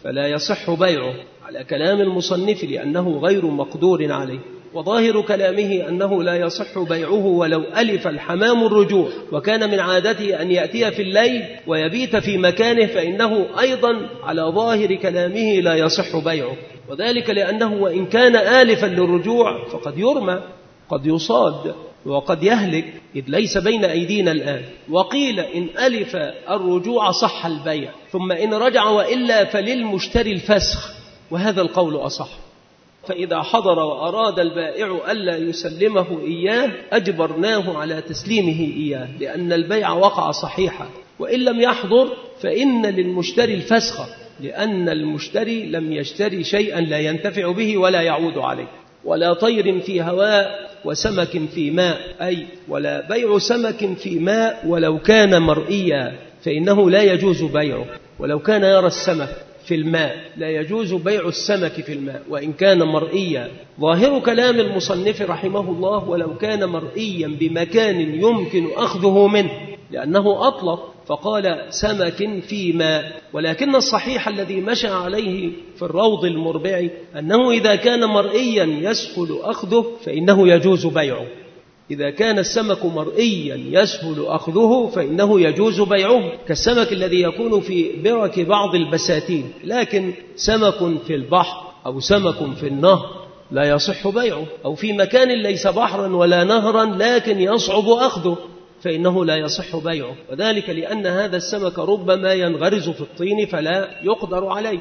فلا يصح بيعه على كلام المصنف لأنه غير مقدور عليه. وظاهر كلامه أنه لا يصح بيعه ولو ألف الحمام الرجوع وكان من عادته أن يأتي في الليل ويبيت في مكانه، فإنه أيضا على ظاهر كلامه لا يصح بيعه، وذلك لأنه وإن كان آلفا للرجوع فقد يرمى، قد يصاد وقد يهلك، إذ ليس بين أيدينا الآن. وقيل إن ألف الرجوع صح البيع، ثم إن رجع وإلا فللمشتري الفسخ، وهذا القول أصح. فإذا حضر وأراد البائع ألا يسلمه إياه أجبرناه على تسليمه إياه، لأن البيع وقع صحيحا. وإن لم يحضر فإن للمشتري الفسخ، لأن المشتري لم يشتري شيئا لا ينتفع به ولا يعود عليه. ولا طير في هواء وسمك في ماء، أي ولا بيع سمك في ماء ولو كان مرئيا فإنه لا يجوز بيعه، ولو كان يرى السمك في الماء لا يجوز بيع السمك في الماء وإن كان مرئيا. ظاهر كلام المصنف رحمه الله ولو كان مرئيا بمكان يمكن أخذه منه، لأنه أطلق فقال سمك في ماء، ولكن الصحيح الذي مشى عليه في الروض المربع أنه إذا كان مرئيا يسهل أخذه فإنه يجوز بيعه. إذا كان السمك مرئيا يسهل أخذه فإنه يجوز بيعه، كالسمك الذي يكون في برك بعض البساتين، لكن سمك في البحر أو سمك في النهر لا يصح بيعه، أو في مكان ليس بحرا ولا نهرا لكن يصعب أخذه فإنه لا يصح بيعه، وذلك لأن هذا السمك ربما ينغرز في الطين فلا يقدر عليه.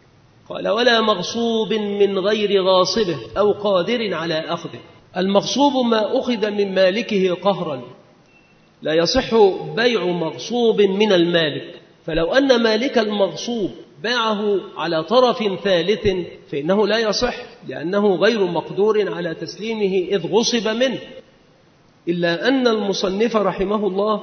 قال ولا مغصوب من غير غاصبه أو قادر على أخذه. المغصوب ما أخذ من مالكه قهرا، لا يصح بيع مغصوب من المالك، فلو أن مالك المغصوب باعه على طرف ثالث فإنه لا يصح، لأنه غير مقدور على تسليمه إذ غصب منه، إلا أن المصنف رحمه الله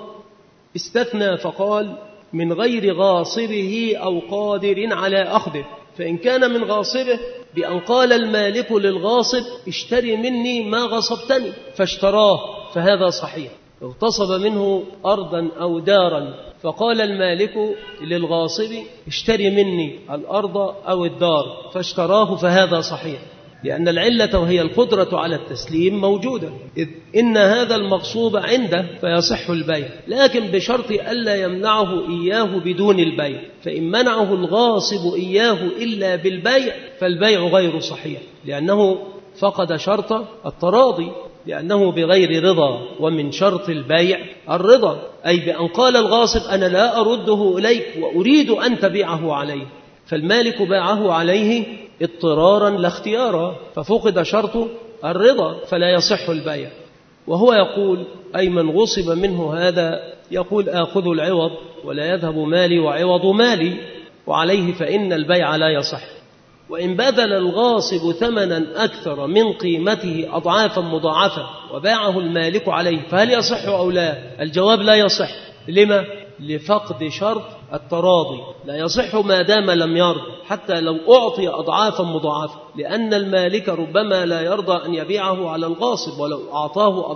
استثنى فقال من غير غاصبه أو قادر على أخذه. فإن كان من غاصبه بأن قال المالك للغاصب اشتري مني ما غصبتني فاشتراه فهذا صحيح. اغتصب منه أرضا أو دارا فقال المالك للغاصب اشتري مني الأرض أو الدار فاشتراه فهذا صحيح، لأن العلة وهي القدرة على التسليم موجودة، إذ إن هذا المغصوب عنده فيصح البيع، لكن بشرط ألا يمنعه إياه بدون البيع، فإن منعه الغاصب إياه إلا بالبيع فالبيع غير صحيح، لأنه فقد شرط التراضي، لأنه بغير رضا، ومن شرط البيع الرضا، أي بأن قال الغاصب أنا لا أرده إليك وأريد أن تبيعه عليه، فالمالك باعه عليه اضطرارا لا اختيارا، ففقد شرط الرضا فلا يصح البيع. وهو يقول أي من غصب منه هذا يقول آخذ العوض ولا يذهب مالي وعوض مالي، وعليه فإن البيع لا يصح. وإن بذل الغاصب ثمنا أكثر من قيمته أضعافا مضاعفة وباعه المالك عليه فهل يصح أو لا؟ الجواب لا يصح. لما؟ لفقد شرط التراضي، لا يصح ما دام لم يرضى حتى لو أعطي أضعافا مضاعفة، لأن المالك ربما لا يرضى أن يبيعه على الغاصب ولو أعطاه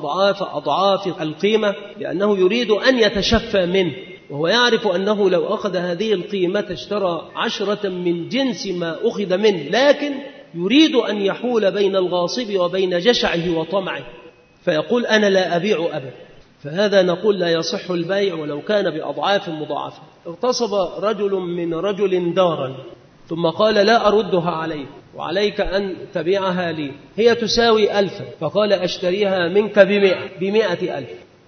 أضعاف القيمة، لأنه يريد أن يتشفى منه، وهو يعرف أنه لو أخذ هذه القيمة اشترى 10 من جنس ما أخذ منه، لكن يريد أن يحول بين الغاصب وبين جشعه وطمعه، فيقول أنا لا أبيع أبدا، فهذا نقول لا يصح البيع ولو كان بأضعاف مضاعفة. اغتصب رجل من رجل دارا ثم قال لا أردها عليك وعليك أن تبيعها لي، هي تساوي 1000، فقال أشتريها منك ب100,000،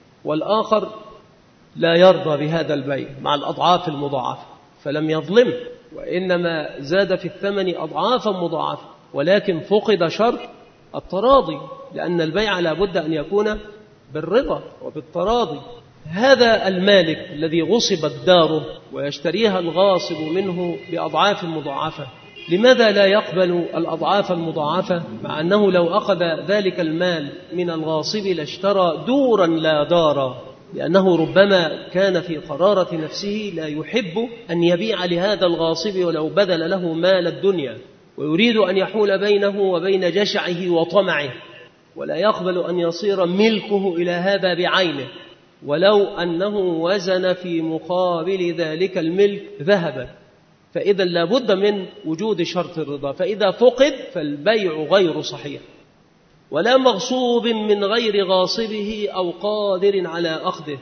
والآخر لا يرضى بهذا البيع مع الأضعاف المضاعفة فلم يظلم، وإنما زاد في الثمن أضعافا مضاعفة، ولكن فقد شرط التراضي، لأن البيع لا بد أن يكون بالرضا وبالتراضي. هذا المالك الذي غصبت داره ويشتريها الغاصب منه بأضعاف مضاعفة، لماذا لا يقبل الأضعاف المضاعفة، مع أنه لو أخذ ذلك المال من الغاصب لاشترى دورا لا دارا، لأنه ربما كان في قرارة نفسه لا يحب أن يبيع لهذا الغاصب ولو بذل له مال الدنيا، ويريد أن يحول بينه وبين جشعه وطمعه، ولا يقبل أن يصير ملكه إلى هذا بعينه ولو أنه وزن في مقابل ذلك الملك ذهبا. فإذا لابد من وجود شرط الرضا، فإذا فقد فالبيع غير صحيح. ولا مغصوب من غير غاصبه أو قادر على أخذه،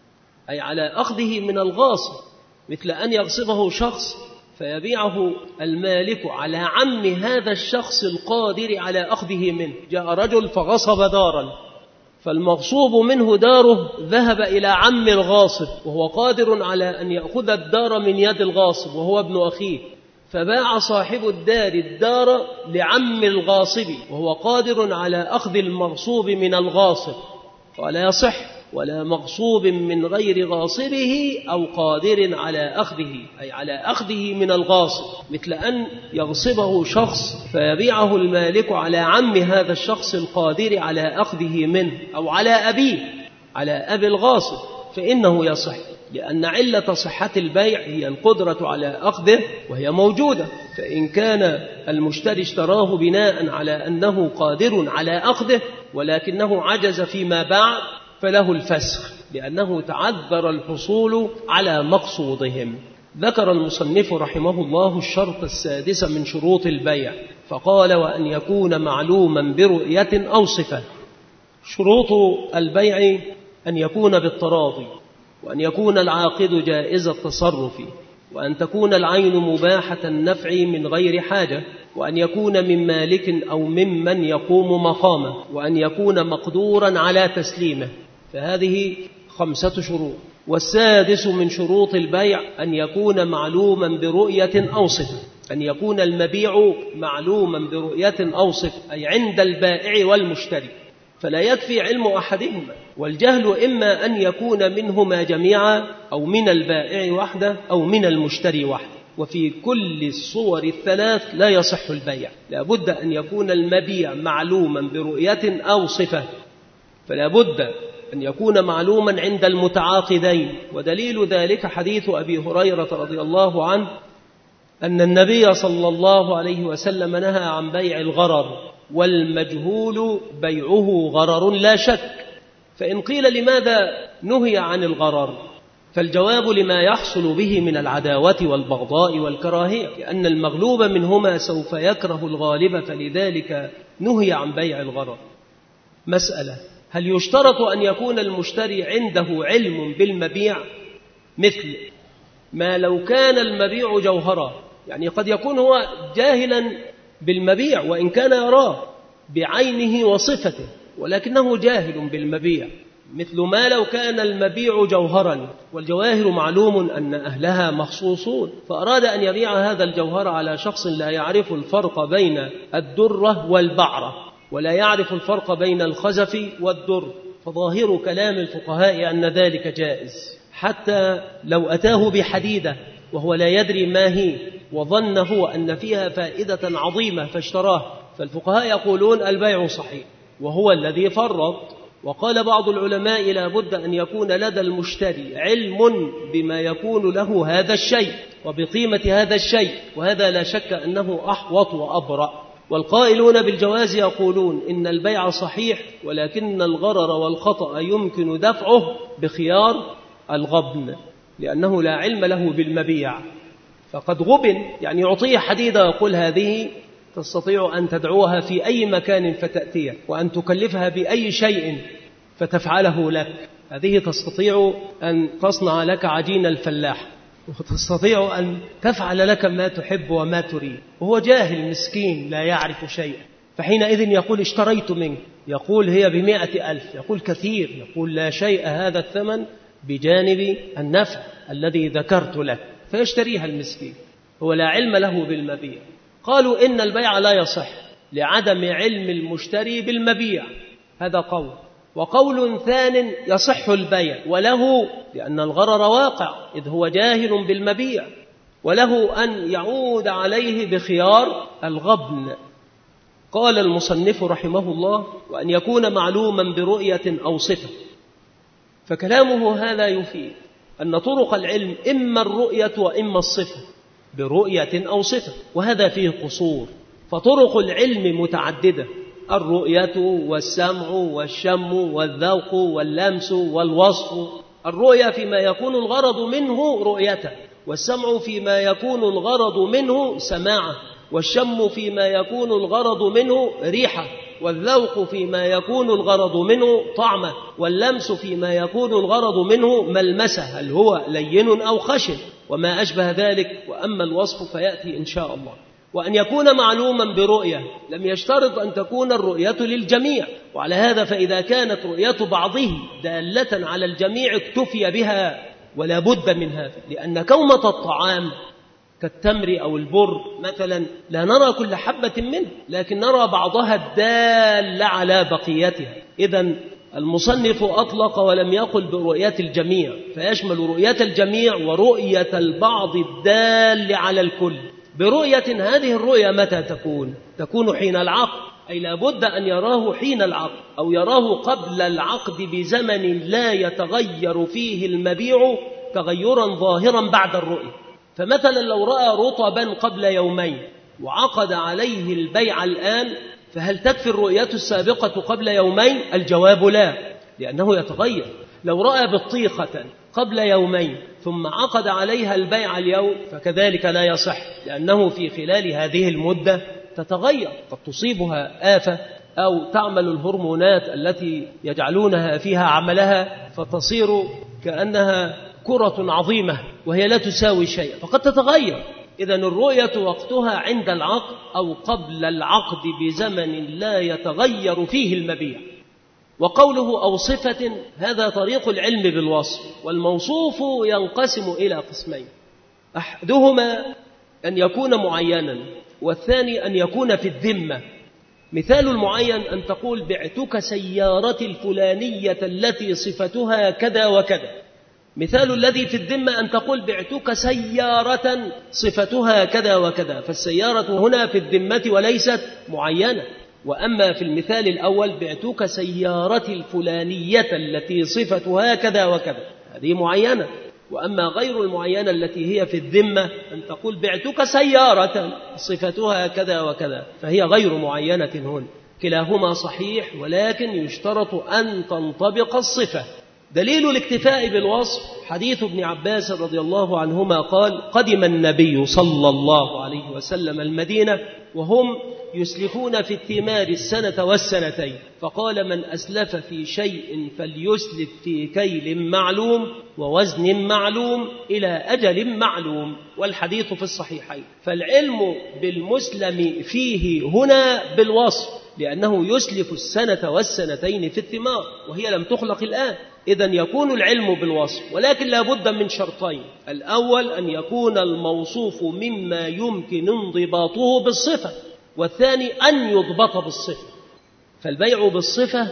أي على أخذه من الغاصب، مثل أن يغصبه شخص فيبيعه المالك على عم هذا الشخص القادر على أخذه منه. جاء رجل فغصب دارا، فالمغصوب منه داره ذهب إلى عم الغاصب وهو قادر على أن يأخذ الدار من يد الغاصب وهو ابن أخيه، فباع صاحب الدار الدار لعم الغاصب وهو قادر على أخذ المغصوب من الغاصب، ولا يصح. ولا مغصوب من غير غاصبه أو قادر على أخذه، أي على أخذه من الغاصب، مثل أن يغصبه شخص فيبيعه المالك على عم هذا الشخص القادر على أخذه منه، أو على أبيه، على أبي الغاصب، فإنه يصح، لأن علة صحة البيع هي القدرة على أخذه وهي موجودة. فإن كان المشتري اشتراه بناء على أنه قادر على أخذه ولكنه عجز فيما بعد فله الفسخ، لأنه تعذر الحصول على مقصودهم. ذكر المصنف رحمه الله الشرط السادس من شروط البيع، فقال: وأن يكون معلوما برؤية أو صفة. شروط البيع أن يكون بالتراضي، وأن يكون العاقد جائز التصرف، وأن تكون العين مباحة النفع من غير حاجة، وأن يكون من مالك أو ممن يقوم مقامه، وأن يكون مقدورا على تسليمه. فهذه 5 شروط. والسادس من شروط البيع أن يكون معلوما برؤية أو صفة، أن يكون المبيع معلوما برؤية أو صفة، أي عند البائع والمشتري، فلا يكفي علم أحدهما، والجهل إما أن يكون منهما جميعا أو من البائع وحده أو من المشتري وحده. وفي كل الصور الثلاث لا يصح البيع، لا بد أن يكون المبيع معلوما برؤية أو صفة، فلا بد أن يكون معلوما عند المتعاقدين. ودليل ذلك حديث أبي هريرة رضي الله عنه أن النبي صلى الله عليه وسلم نهى عن بيع الغرر، والمجهول بيعه غرر لا شك. فإن قيل لماذا نهي عن الغرر، فالجواب لما يحصل به من العداوة والبغضاء والكراهية، لأن المغلوب منهما سوف يكره الغالب، فلذلك نهي عن بيع الغرر. مسألة: هل يشترط أن يكون المشتري عنده علم بالمبيع؟ مثل ما لو كان المبيع جوهرا، يعني قد يكون هو جاهلا بالمبيع وإن كان يراه بعينه وصفته، ولكنه جاهل بالمبيع. مثل ما لو كان المبيع جوهرا، والجواهر معلوم أن أهلها مخصوصون، فأراد أن يبيع هذا الجوهر على شخص لا يعرف الفرق بين الدرة والبعرة، ولا يعرف الفرق بين الخزف والدر، فظاهر كلام الفقهاء أن ذلك جائز، حتى لو أتاه بحديدة وهو لا يدري ما هي وظن هو أن فيها فائدة عظيمة فاشتراه، فالفقهاء يقولون البيع صحيح، وهو الذي فرط. وقال بعض العلماء: لا بد أن يكون لدى المشتري علم بما يكون له هذا الشيء وبقيمة هذا الشيء، وهذا لا شك أنه أحوط وأبرأ. والقائلون بالجواز يقولون إن البيع صحيح، ولكن الغرر والخطأ يمكن دفعه بخيار الغبن، لأنه لا علم له بالمبيع، فقد غبن، يعني يعطيه حديدة ويقول: هذه تستطيع أن تدعوها في أي مكان فتأتيه، وأن تكلفها بأي شيء فتفعله لك، هذه تستطيع أن تصنع لك عجين الفلاح، وتستطيع أن تفعل لك ما تحب وما تريد، وهو جاهل مسكين لا يعرف شيئا. فحينئذ يقول: اشتريت منك، يقول: هي ب100,000، يقول: كثير، يقول: لا شيء هذا الثمن بجانب النفع الذي ذكرت لك، فيشتريها المسكين، هو لا علم له بالمبيع. قالوا إن البيع لا يصح لعدم علم المشتري بالمبيع، هذا قول. وقول ثان: يصح البيع وله، لأن الغرر واقع إذ هو جاهل بالمبيع، وله أن يعود عليه بخيار الغبن. قال المصنف رحمه الله: وأن يكون معلوما برؤية أو صفة. فكلامه هذا يفيد أن طرق العلم إما الرؤية وإما الصفة، برؤية أو صفة، وهذا فيه قصور. فطرق العلم متعددة: الرؤية والسمع والشم والذوق واللمس والوصف. الرؤية فيما يكون الغرض منه رؤيته، والسمع فيما يكون الغرض منه سماعه، والشم فيما يكون الغرض منه ريحه، والذوق فيما يكون الغرض منه طعمه، واللمس فيما يكون الغرض منه ملمسه، هل هو لين أو خشن، وما أشبه ذلك. وأما الوصف فيأتي إن شاء الله. وأن يكون معلوما برؤية، لم يشترط أن تكون الرؤية للجميع، وعلى هذا فإذا كانت رؤية بعضه دالة على الجميع اكتفي بها، ولا بد من هذا، لأن كومة الطعام كالتمر أو البر مثلا لا نرى كل حبة منه، لكن نرى بعضها الدال على بقيتها. إذن المصنف أطلق ولم يقل برؤية الجميع، فيشمل رؤية الجميع ورؤية البعض الدال على الكل. برؤية هذه الرؤية متى تكون؟ تكون حين العقد، أي لا بد أن يراه حين العقد أو يراه قبل العقد بزمن لا يتغير فيه المبيع تغيرا ظاهرا بعد الرؤية. فمثلا لو رأى رطبا قبل يومين وعقد عليه البيع الآن، فهل تكفي الرؤية السابقة قبل يومين؟ الجواب لا، لأنه يتغير. لو رأى بطيخة قبل يومين ثم عقد عليها البيع اليوم فكذلك لا يصح، لأنه في خلال هذه المدة تتغير، قد تصيبها آفة أو تعمل الهرمونات التي يجعلونها فيها عملها فتصير كأنها كرة عظيمة وهي لا تساوي شيئا، فقد تتغير. إذن الرؤية وقتها عند العقد أو قبل العقد بزمن لا يتغير فيه المبيع. وقوله أو صفة هذا طريق العلم بالوصف، والموصوف ينقسم إلى قسمين: أحدهما أن يكون معينا، والثاني أن يكون في الذمة. مثال المعين أن تقول بعتك سيارتي الفلانية التي صفتها كذا وكذا. مثال الذي في الذمة أن تقول بعتك سيارة صفتها كذا وكذا، فالسيارة هنا في الذمة وليست معينة. وأما في المثال الأول بعتك سيارتي الفلانية التي صفتها كذا وكذا، هذه معينة. وأما غير المعينة التي هي في الذمة أن تقول بعتك سيارة صفتها كذا وكذا، فهي غير معينة هنا. كلاهما صحيح، ولكن يشترط أن تنطبق الصفة. دليل الاكتفاء بالوصف حديث ابن عباس رضي الله عنهما قال: قدم النبي صلى الله عليه وسلم المدينة وهم يسلفون في الثمار السنة والسنتين، فقال: من أسلف في شيء فليسلف في كيل معلوم ووزن معلوم إلى أجل معلوم. والحديث في الصحيحين. فالعلم بالمسلم فيه هنا بالوصف، لأنه يسلف السنة والسنتين في الثمار وهي لم تخلق الآن. إذن يكون العلم بالوصف، ولكن لا بد من شرطين: الأول أن يكون الموصوف مما يمكن انضباطه بالصفة، والثاني أن يضبط بالصفة. فالبيع بالصفة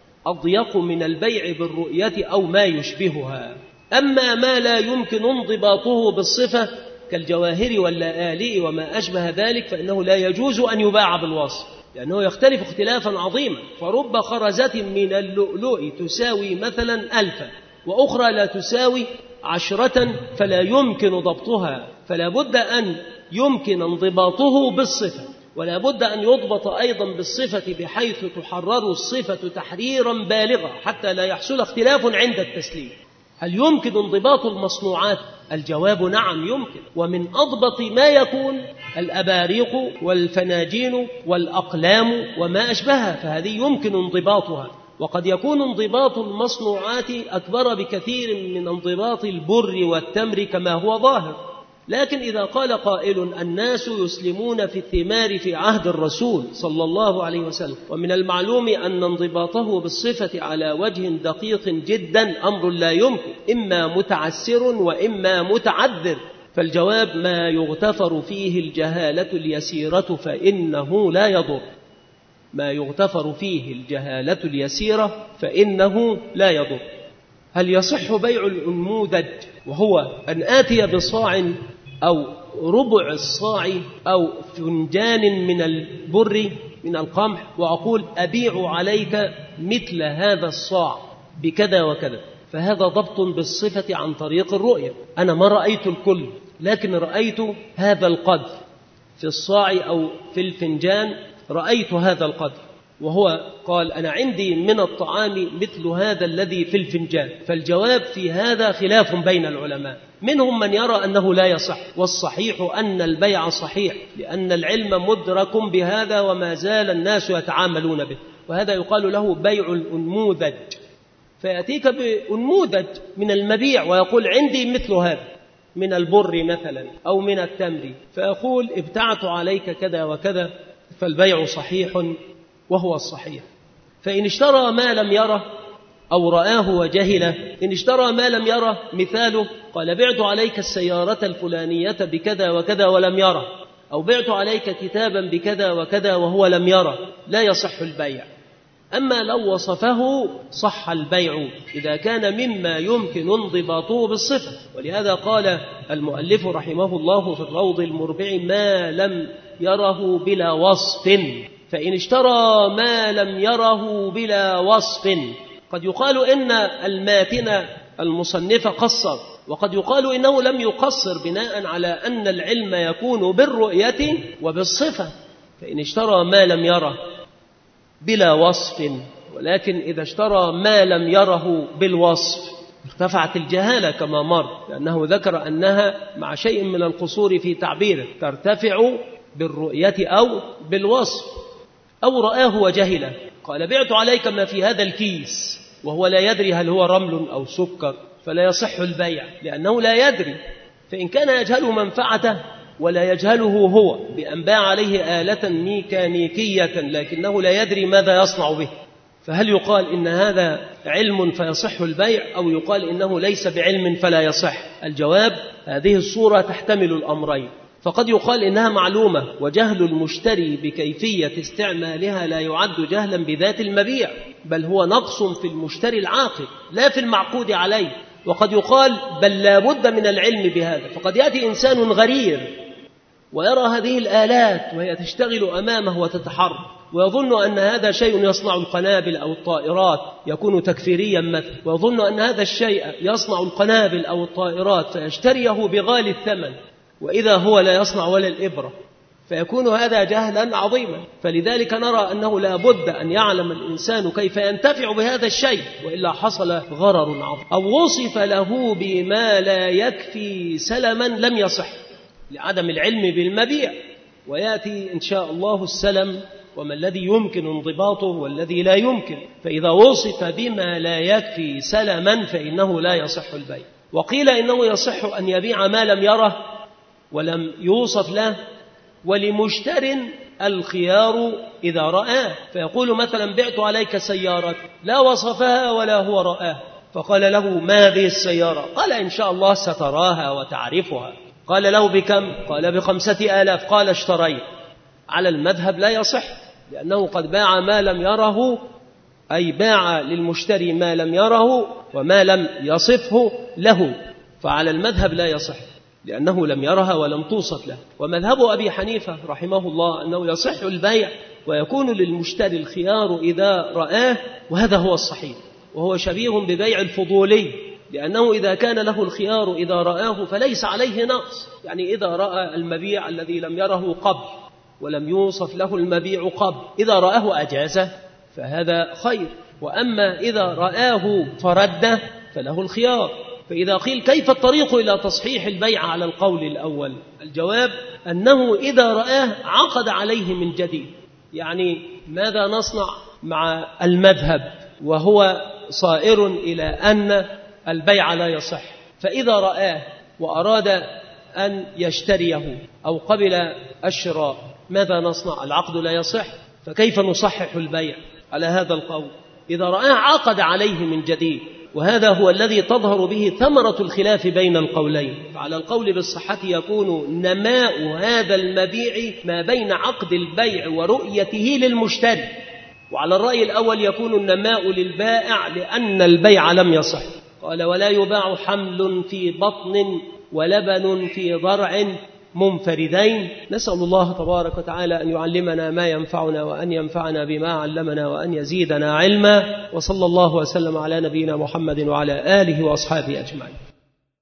أضيق من البيع بالرؤية أو ما يشبهها. أما ما لا يمكن انضباطه بالصفة كالجواهر واللآلئ وما أشبه ذلك فإنه لا يجوز أن يباع بالوصف، لأنه يختلف اختلافا عظيما. فرب خرزة من اللؤلؤ تساوي مثلا 1000 وأخرى لا تساوي 10، فلا يمكن ضبطها، فلا بد أن يمكن انضباطه بالصفة، ولا بد أن يضبط أيضا بالصفة بحيث تحرر الصفة تحريرا بالغا حتى لا يحصل اختلاف عند التسليم. هل يمكن انضباط المصنوعات؟ الجواب نعم يمكن. ومن أضبط ما يكون الأباريق والفناجين والأقلام وما أشبهها، فهذه يمكن انضباطها. وقد يكون انضباط المصنوعات أكبر بكثير من انضباط البر والتمر كما هو ظاهر. لكن إذا قال قائل: الناس يسلمون في الثمار في عهد الرسول صلى الله عليه وسلم، ومن المعلوم أن انضباطه بالصفة على وجه دقيق جدا أمر لا يمكن، إما متعسر وإما متعذر. فالجواب: ما يغتفر فيه الجهالة اليسيرة فإنه لا يضر. ما يغتفر فيه الجهالة اليسيرة فإنه لا يضر. هل يصح بيع الأنموذج وهو أن آتي بصاع أو ربع الصاع أو فنجان من البر من القمح وأقول: أبيع عليك مثل هذا الصاع بكذا وكذا؟ فهذا ضبط بالصفة عن طريق الرؤية. أنا ما رأيت الكل، لكن رأيت هذا القدر في الصاع أو في الفنجان، رأيت هذا القدر. وهو قال أنا عندي من الطعام مثل هذا الذي في الفنجان. فالجواب في هذا خلاف بين العلماء، منهم من يرى أنه لا يصح، والصحيح أن البيع صحيح، لأن العلم مدرك بهذا وما زال الناس يتعاملون به، وهذا يقال له بيع الأنموذج. فيأتيك بأنموذج من المبيع ويقول عندي مثل هذا من البر مثلا أو من التمر، فيقول ابتعت عليك كذا وكذا، فالبيع صحيح وهو الصحيح. فإن اشترى ما لم يره أو رآه وجهله، إن اشترى ما لم يره مثاله قال بعت عليك السيارة الفلانية بكذا وكذا ولم يره، أو بعت عليك كتابا بكذا وكذا وهو لم يره، لا يصح البيع. أما لو وصفه صح البيع إذا كان مما يمكن انضباطه بالصفة. ولهذا قال المؤلف رحمه الله في الروض المربع ما لم يره بلا وصف. فإن اشترى ما لم يره بلا وصف، قد يقال إن الماتن المصنف قصر، وقد يقال إنه لم يقصر بناء على أن العلم يكون بالرؤية وبالصفة. فإن اشترى ما لم يره بلا وصف، ولكن إذا اشترى ما لم يره بالوصف ارتفعت الجهالة كما مر، لأنه ذكر أنها مع شيء من القصور في تعبيره ترتفع بالرؤية أو بالوصف. أو رآه وجهله، قال بعت عليك ما في هذا الكيس وهو لا يدري هل هو رمل أو سكر، فلا يصح البيع لأنه لا يدري. فإن كان يجهل منفعته ولا يجهله هو بأن باع عليه آلة ميكانيكية لكنه لا يدري ماذا يصنع به، فهل يقال إن هذا علم فيصح البيع، أو يقال إنه ليس بعلم فلا يصح؟ الجواب هذه الصورة تحتمل الأمرين. فقد يقال إنها معلومة وجهل المشتري بكيفية استعمالها لا يعد جهلا بذات المبيع، بل هو نقص في المشتري العاقل لا في المعقود عليه. وقد يقال بل لا بد من العلم بهذا، فقد يأتي إنسان غرير ويرى هذه الآلات وهي تشتغل أمامه وتتحرك ويظن أن هذا شيء يصنع القنابل أو الطائرات، يكون تكفيريا مثلا، ويظن أن هذا الشيء يصنع القنابل أو الطائرات فيشتريه بغالي الثمن، وإذا هو لا يصنع ولا الإبرة، فيكون هذا جهلا عظيما. فلذلك نرى أنه لا بد أن يعلم الإنسان كيف ينتفع بهذا الشيء، وإلا حصل غرر عظيم. أو وصف له بما لا يكفي سلما لم يصح لعدم العلم بالمبيع، ويأتي إن شاء الله السلم وما الذي يمكن انضباطه والذي لا يمكن. فإذا وصف بما لا يكفي سلما فإنه لا يصح البيع. وقيل إنه يصح أن يبيع ما لم يره ولم يوصف له، ولمشتر الخيار إذا رآه، فيقول مثلا بعت عليك سيارة لا وصفها ولا هو رآه، فقال له ما هذه السيارة؟ قال إن شاء الله ستراها وتعرفها. قال له بكم؟ قال ب5,000. قال اشتريت. على المذهب لا يصح، لأنه قد باع ما لم يره، أي باع للمشتري ما لم يره وما لم يصفه له، فعلى المذهب لا يصح لأنه لم يرها ولم توصف له. ومذهب أبي حنيفة رحمه الله أنه يصح البيع ويكون للمشتري الخيار إذا رآه، وهذا هو الصحيح، وهو شبيه ببيع الفضولي، لأنه إذا كان له الخيار إذا رآه فليس عليه نقص. يعني إذا رأى المبيع الذي لم يره قبل ولم يوصف له المبيع قبل، إذا رآه أجازه فهذا خير، وأما إذا رآه فرده فله الخيار. فإذا قيل كيف الطريق إلى تصحيح البيع على القول الأول؟ الجواب أنه إذا رآه عقد عليه من جديد. يعني ماذا نصنع مع المذهب وهو صائر إلى أن البيع لا يصح؟ فإذا رآه وأراد أن يشتريه أو قبل الشراء ماذا نصنع؟ العقد لا يصح، فكيف نصحح البيع على هذا القول؟ إذا رآه عقد عليه من جديد، وهذا هو الذي تظهر به ثمرة الخلاف بين القولين. فعلى القول بالصحة يكون نماء هذا المبيع ما بين عقد البيع ورؤيته للمشتري، وعلى الرأي الأول يكون النماء للبائع لأن البيع لم يصح. قال ولا يباع حمل في بطن ولبن في ضرع منفردين. نسأل الله تبارك وتعالى أن يعلمنا ما ينفعنا وأن ينفعنا بما علمنا وأن يزيدنا علما، وصلى الله وسلم على نبينا محمد وعلى آله وأصحابه أجمعين.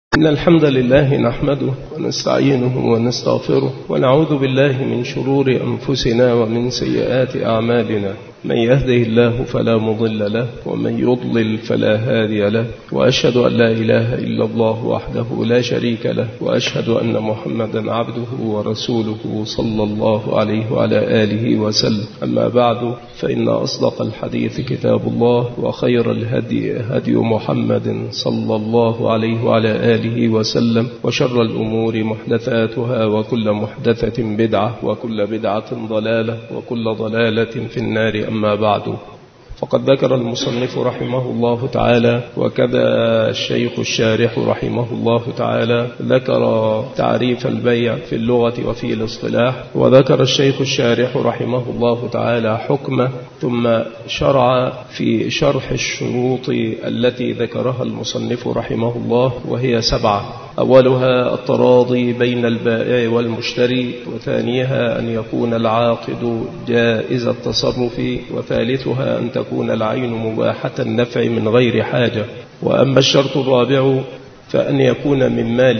إن الحمد لله نحمده ونستعينه ونستغفره ونعوذ بالله من شرور أنفسنا ومن سيئات أعمالنا. من يهده الله فلا مضل له ومن يضلل فلا هادي له، وأشهد أن لا إله إلا الله وحده لا شريك له، وأشهد أن محمدا عبده ورسوله صلى الله عليه وعلى آله وسلم. أما بعد، فإن أصدق الحديث كتاب الله، وخير الهدي هدي محمد صلى الله عليه وعلى آله وسلم، وشر الأمور محدثاتها، وكل محدثة بدعة، وكل بدعة ضلالة، وكل ضلالة في النار. أما بعد، فقد ذكر المصنف رحمه الله تعالى، وكذا الشيخ الشارح رحمه الله تعالى، ذكر تعريف البيع في اللغة وفي الاصطلاح، وذكر الشيخ الشارح رحمه الله تعالى حكمه، ثم شرع في شرح الشروط التي ذكرها المصنف رحمه الله، وهي 7. أولها التراضي بين البائع والمشتري، وثانيها أن يكون العاقد جائز التصرف، وثالثها أن تكون العين مباحة النفع من غير حاجة. وأما الشرط الرابع فأن يكون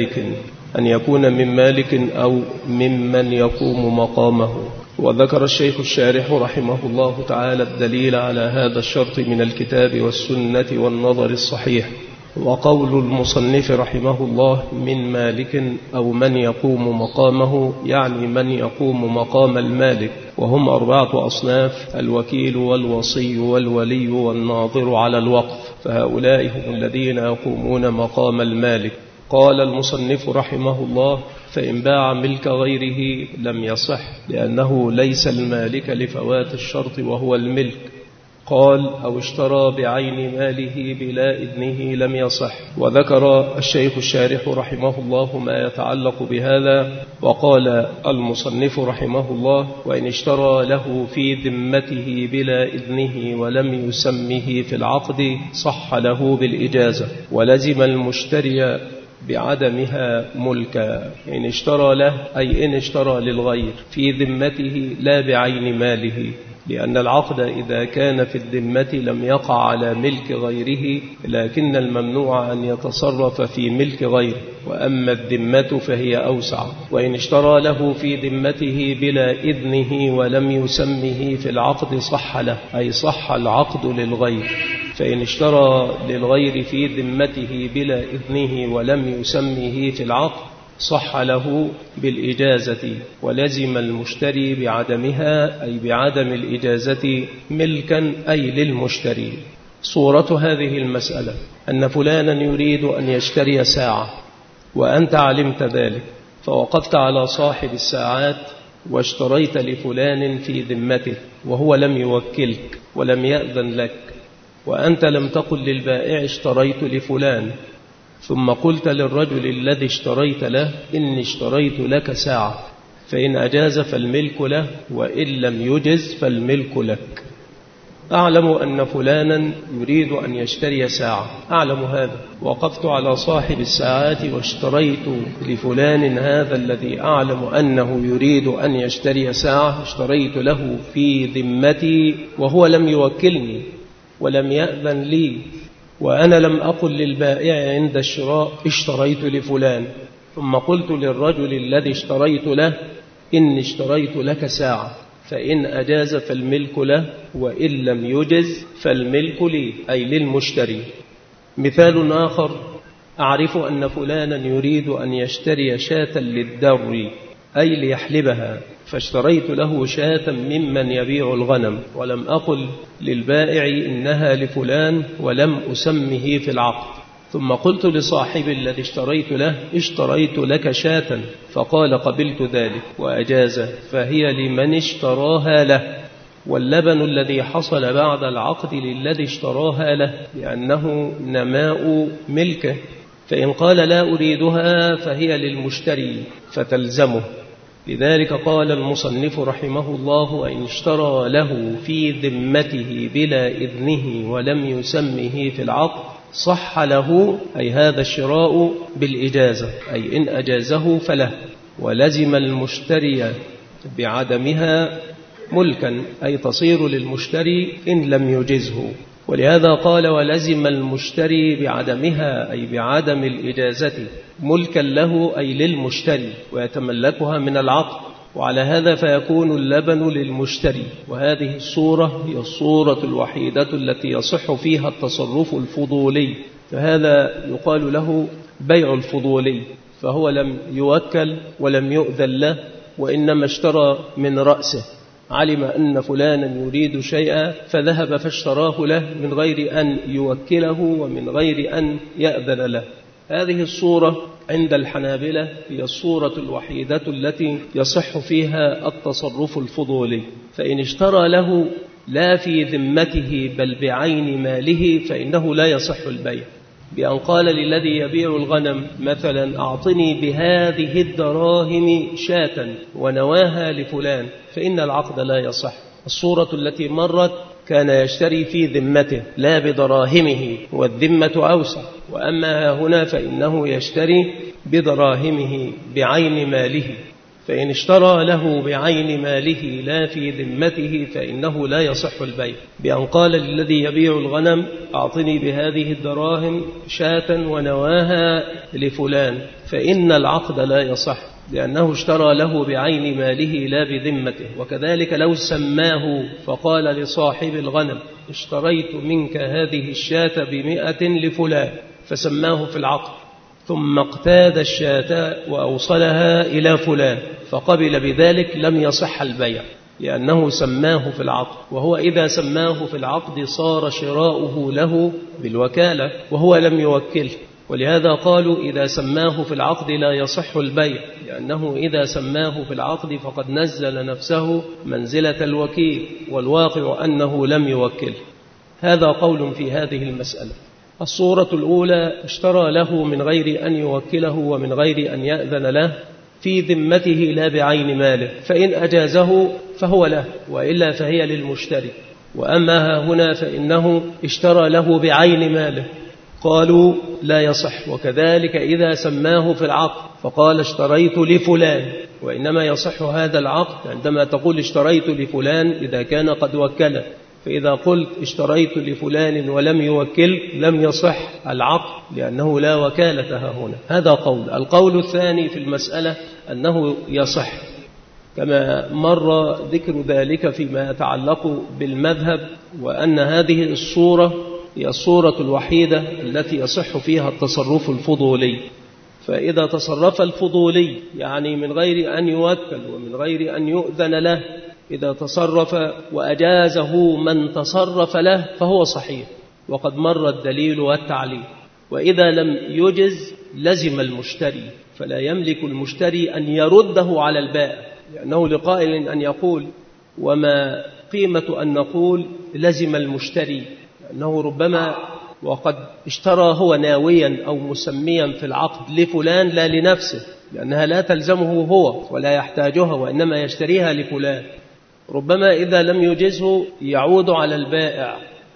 من مالك أو ممن يقوم مقامه. وذكر الشيخ الشارح رحمه الله تعالى الدليل على هذا الشرط من الكتاب والسنة والنظر الصحيح. وقول المصنف رحمه الله من مالك أو من يقوم مقامه، يعني من يقوم مقام المالك، وهم 4 أصناف: الوكيل والوصي والولي والناظر على الوقف، فهؤلاء هم الذين يقومون مقام المالك. قال المصنف رحمه الله: فإن باع ملك غيره لم يصح، لأنه ليس المالك لفوات الشرط وهو الملك. قال: أو اشترى بعين ماله بلا إذنه لم يصح. وذكر الشيخ الشارح رحمه الله ما يتعلق بهذا، وقال المصنف رحمه الله: وإن اشترى له في ذمته بلا إذنه ولم يسمه في العقد صح له بالإجازة، ولزم المشتري بعدمها ملكا. إن اشترى له، أي إن اشترى للغير في ذمته لا بعين ماله، لأن العقد إذا كان في الذمة لم يقع على ملك غيره، لكن الممنوع أن يتصرف في ملك غيره، وأما الذمة فهي أوسع. وإن اشترى له في ذمته بلا إذنه ولم يسمه في العقد صح له، أي صح العقد للغير. فإن اشترى للغير في ذمته بلا إذنه ولم يسمه في العقد صح له بالإجازة، ولزم المشتري بعدمها، أي بعدم الإجازة ملكا، أي للمشتري. صورة هذه المسألة أن فلانا يريد أن يشتري ساعة، وأنت علمت ذلك، فوقفت على صاحب الساعات واشتريت لفلان في ذمته، وهو لم يوكلك ولم يأذن لك، وأنت لم تقل للبائع اشتريت لفلان، ثم قلت للرجل الذي اشتريت له إني اشتريت لك ساعة، فإن أجاز فالملك له، وإن لم يجز فالملك لك. أعلم أن فلانا يريد أن يشتري ساعة، أعلم هذا، وقفت على صاحب الساعات واشتريت لفلان هذا الذي أعلم أنه يريد أن يشتري ساعة، اشتريت له في ذمتي وهو لم يوكلني ولم يأذن لي، وأنا لم أقل للبائع عند الشراء اشتريت لفلان، ثم قلت للرجل الذي اشتريت له إني اشتريت لك ساعة، فإن أجاز فالملك له، وإن لم يجز فالملك لي، أي للمشتري. مثال آخر: أعرف أن فلانا يريد أن يشتري شاة للدر، أي ليحلبها، فاشتريت له شاة ممن يبيع الغنم، ولم أقل للبائع إنها لفلان ولم أسمه في العقد، ثم قلت لصاحب الذي اشتريت له اشتريت لك شاة، فقال قبلت ذلك وأجاز، فهي لمن اشتراها له. واللبن الذي حصل بعد العقد للذي اشتراها له، لأنه نماء ملكه، فإن قال لا أريدها فهي للمشتري فتلزمه. لذلك قال المصنف رحمه الله: وإن اشترى له في ذمته بلا إذنه ولم يسمه في العقد صح له، أي هذا الشراء بالإجازة، أي إن أجازه فله، ولزم المشتري بعدمها ملكا، أي تصير للمشتري إن لم يجزه. ولهذا قال ولزم المشتري بعدمها أي بعدم الإجازة ملكا له أي للمشتري ويتملكها من العقد، وعلى هذا فيكون اللبن للمشتري. وهذه الصورة هي الصورة الوحيدة التي يصح فيها التصرف الفضولي، فهذا يقال له بيع الفضولي، فهو لم يوكل ولم يؤذن له، وإنما اشترى من رأسه، علم أن فلانا يريد شيئا فذهب فاشتراه له من غير أن يوكله ومن غير أن يأذن له. هذه الصورة عند الحنابلة هي الصورة الوحيدة التي يصح فيها التصرف الفضولي. فإن اشترى له لا في ذمته بل بعين ماله فإنه لا يصح البيع، بأن قال للذي يبيع الغنم مثلا أعطني بهذه الدراهم شاة ونواها لفلان، فإن العقد لا يصح. الصورة التي مرت كان يشتري في ذمته لا بدراهمه، والذمة أوسع، وأما هنا فإنه يشتري بدراهمه بعين ماله، فإن اشترى له بعين ماله لا في ذمته فإنه لا يصح البيع، بأن قال للذي يبيع الغنم أعطني بهذه الدراهم شاة ونواها لفلان، فإن العقد لا يصح لأنه اشترى له بعين ماله لا بذمته. وكذلك لو سماه فقال لصاحب الغنم اشتريت منك هذه الشاة ب100 لفلان، فسماه في العقد، ثم اقتاد الشاة وأوصلها إلى فلان فقبل بذلك، لم يصح البيع لأنه سماه في العقد، وهو إذا سماه في العقد صار شراؤه له بالوكالة وهو لم يوكله. ولهذا قالوا إذا سماه في العقد لا يصح البيع، لأنه إذا سماه في العقد فقد نزل نفسه منزلة الوكيل، والواقع أنه لم يوكله. هذا قول في هذه المسألة. الصورة الأولى اشترى له من غير أن يوكله ومن غير أن يأذن له في ذمته لا بعين ماله، فإن أجازه فهو له، وإلا فهي للمشتري. وأما هنا فإنه اشترى له بعين ماله، قالوا لا يصح. وكذلك إذا سماه في العقد فقال اشتريت لفلان، وإنما يصح هذا العقد عندما تقول اشتريت لفلان إذا كان قد وكله، فإذا قلت اشتريت لفلان ولم يوكل لم يصح العقد لأنه لا وكالة هنا. هذا قول. القول الثاني في المسألة أنه يصح، كما مر ذكر ذلك فيما يتعلق بالمذهب، وأن هذه الصورة هي الصورة الوحيدة التي يصح فيها التصرف الفضولي. فإذا تصرف الفضولي يعني من غير أن يوكل ومن غير أن يؤذن له، إذا تصرف وأجازه من تصرف له فهو صحيح، وقد مر الدليل والتعليل. وإذا لم يجز لزم المشتري، فلا يملك المشتري أن يرده على البائع، لأنه لقائل أن يقول وما قيمة أن نقول لزم المشتري، لأنه ربما وقد اشترى هو ناويا أو مسميا في العقد لفلان لا لنفسه، لأنها لا تلزمه هو ولا يحتاجها، وإنما يشتريها لفلان. ربما إذا لم يجزه يعود على البائع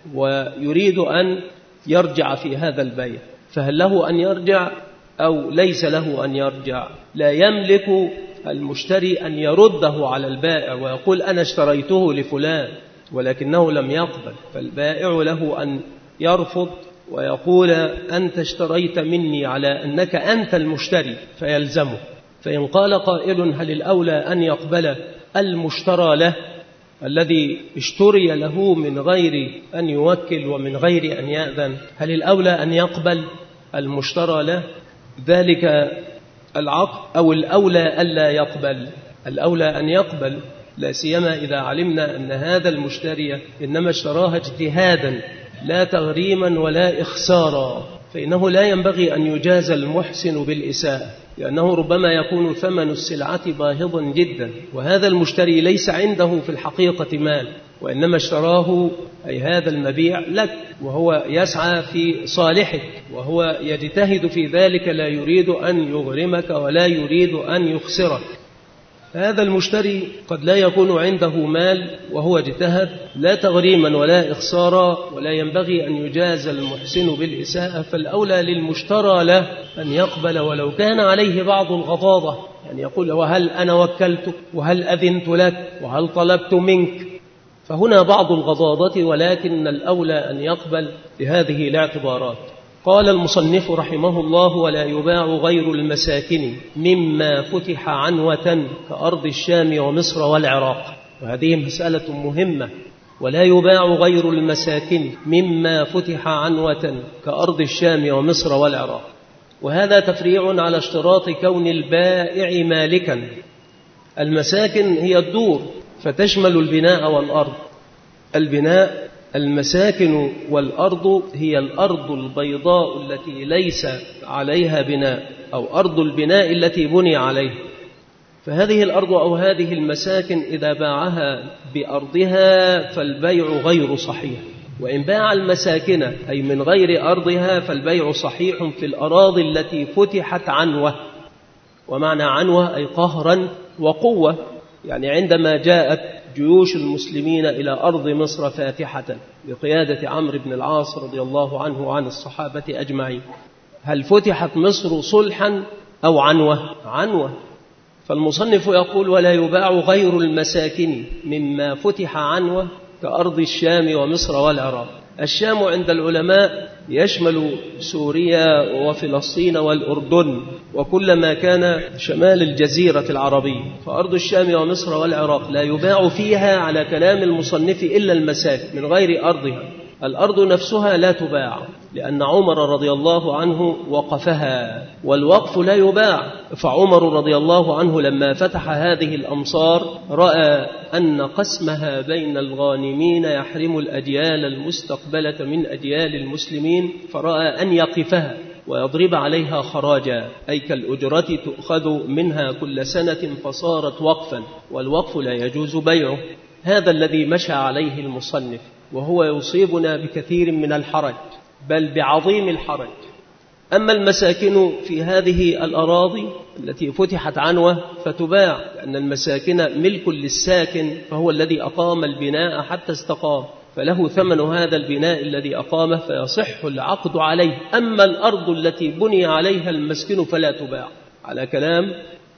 ويريد أن يرجع في هذا البيع، فهل له أن يرجع أو ليس له أن يرجع؟ لا يملك المشتري أن يرده على البائع ويقول أنا اشتريته لفلان ولكنه لم يقبل، فالبائع له أن يرفض ويقول أنت اشتريت مني على أنك أنت المشتري فيلزمه. فإن قال قائل هل الأولى أن يقبل المشترى له الذي اشتري له من غير أن يوكل ومن غير أن يأذن، هل الأولى أن يقبل المشترى له ذلك العقد أو الأولى ألا يقبل؟ الأولى أن يقبل، لا سيما إذا علمنا أن هذا المشتري إنما اشتراها اجتهادا لا تغريما ولا إخسارا، فإنه لا ينبغي أن يجاز المحسن بالإساءة، لأنه ربما يكون ثمن السلعة باهظا جدا، وهذا المشتري ليس عنده في الحقيقة مال، وإنما اشتراه أي هذا المبيع لك، وهو يسعى في صالحك وهو يجتهد في ذلك، لا يريد أن يغرمك ولا يريد أن يخسرك. هذا المشتري قد لا يكون عنده مال وهو اجتهد لا تغريما ولا إخسارا، ولا ينبغي أن يجاز المحسن بالإساءة، فالأولى للمشترى له أن يقبل ولو كان عليه بعض الغضاضة، يعني يقول وهل أنا وكلتك وهل أذنت لك وهل طلبت منك، فهنا بعض الغضاضة، ولكن الأولى أن يقبل بهذه الاعتبارات. قال المصنف رحمه الله: ولا يباع غير المساكن مما فتح عنوة كأرض الشام ومصر والعراق. وهذه مسألة مهمة. ولا يباع غير المساكن مما فتح عنوة كأرض الشام ومصر والعراق. وهذا تفريع على اشتراط كون البائع مالكا. المساكن هي الدور، فتشمل البناء والأرض. البناء المساكن، والأرض هي الأرض البيضاء التي ليس عليها بناء، أو أرض البناء التي بني عليها. فهذه الأرض أو هذه المساكن إذا باعها بأرضها فالبيع غير صحيح، وإن باع المساكن أي من غير أرضها فالبيع صحيح في الأراضي التي فتحت عنوة. ومعنى عنوة أي قهرا وقوة، يعني عندما جاءت جيوش المسلمين إلى أرض مصر فاتحة بقيادة عمرو بن العاص رضي الله عنه وعن الصحابة أجمعين، هل فتحت مصر صلحا أو عنوة؟ عنوة. فالمصنف يقول: ولا يباع غير المساكن مما فتح عنوة كأرض الشام ومصر والعراق. الشام عند العلماء يشمل سوريا وفلسطين والأردن وكل ما كان شمال الجزيرة العربية. فأرض الشام ومصر والعراق لا يباع فيها على كلام المصنف إلا المساكن من غير أرضها. الأرض نفسها لا تباع، لأن عمر رضي الله عنه وقفها، والوقف لا يباع. فعمر رضي الله عنه لما فتح هذه الأمصار رأى أن قسمها بين الغانمين يحرم الأجيال المستقبلة من أجيال المسلمين، فرأى أن يقفها ويضرب عليها خراجا، أي كالأجرة تؤخذ منها كل سنة، فصارت وقفا، والوقف لا يجوز بيعه. هذا الذي مشى عليه المصنف، وهو يصيبنا بكثير من الحرج، بل بعظيم الحرج. أما المساكن في هذه الأراضي التي فتحت عنوة فتباع، لأن المساكن ملك للساكن، فهو الذي أقام البناء حتى استقام، فله ثمن هذا البناء الذي أقامه، فيصح العقد عليه. أما الأرض التي بني عليها المسكن فلا تباع على كلام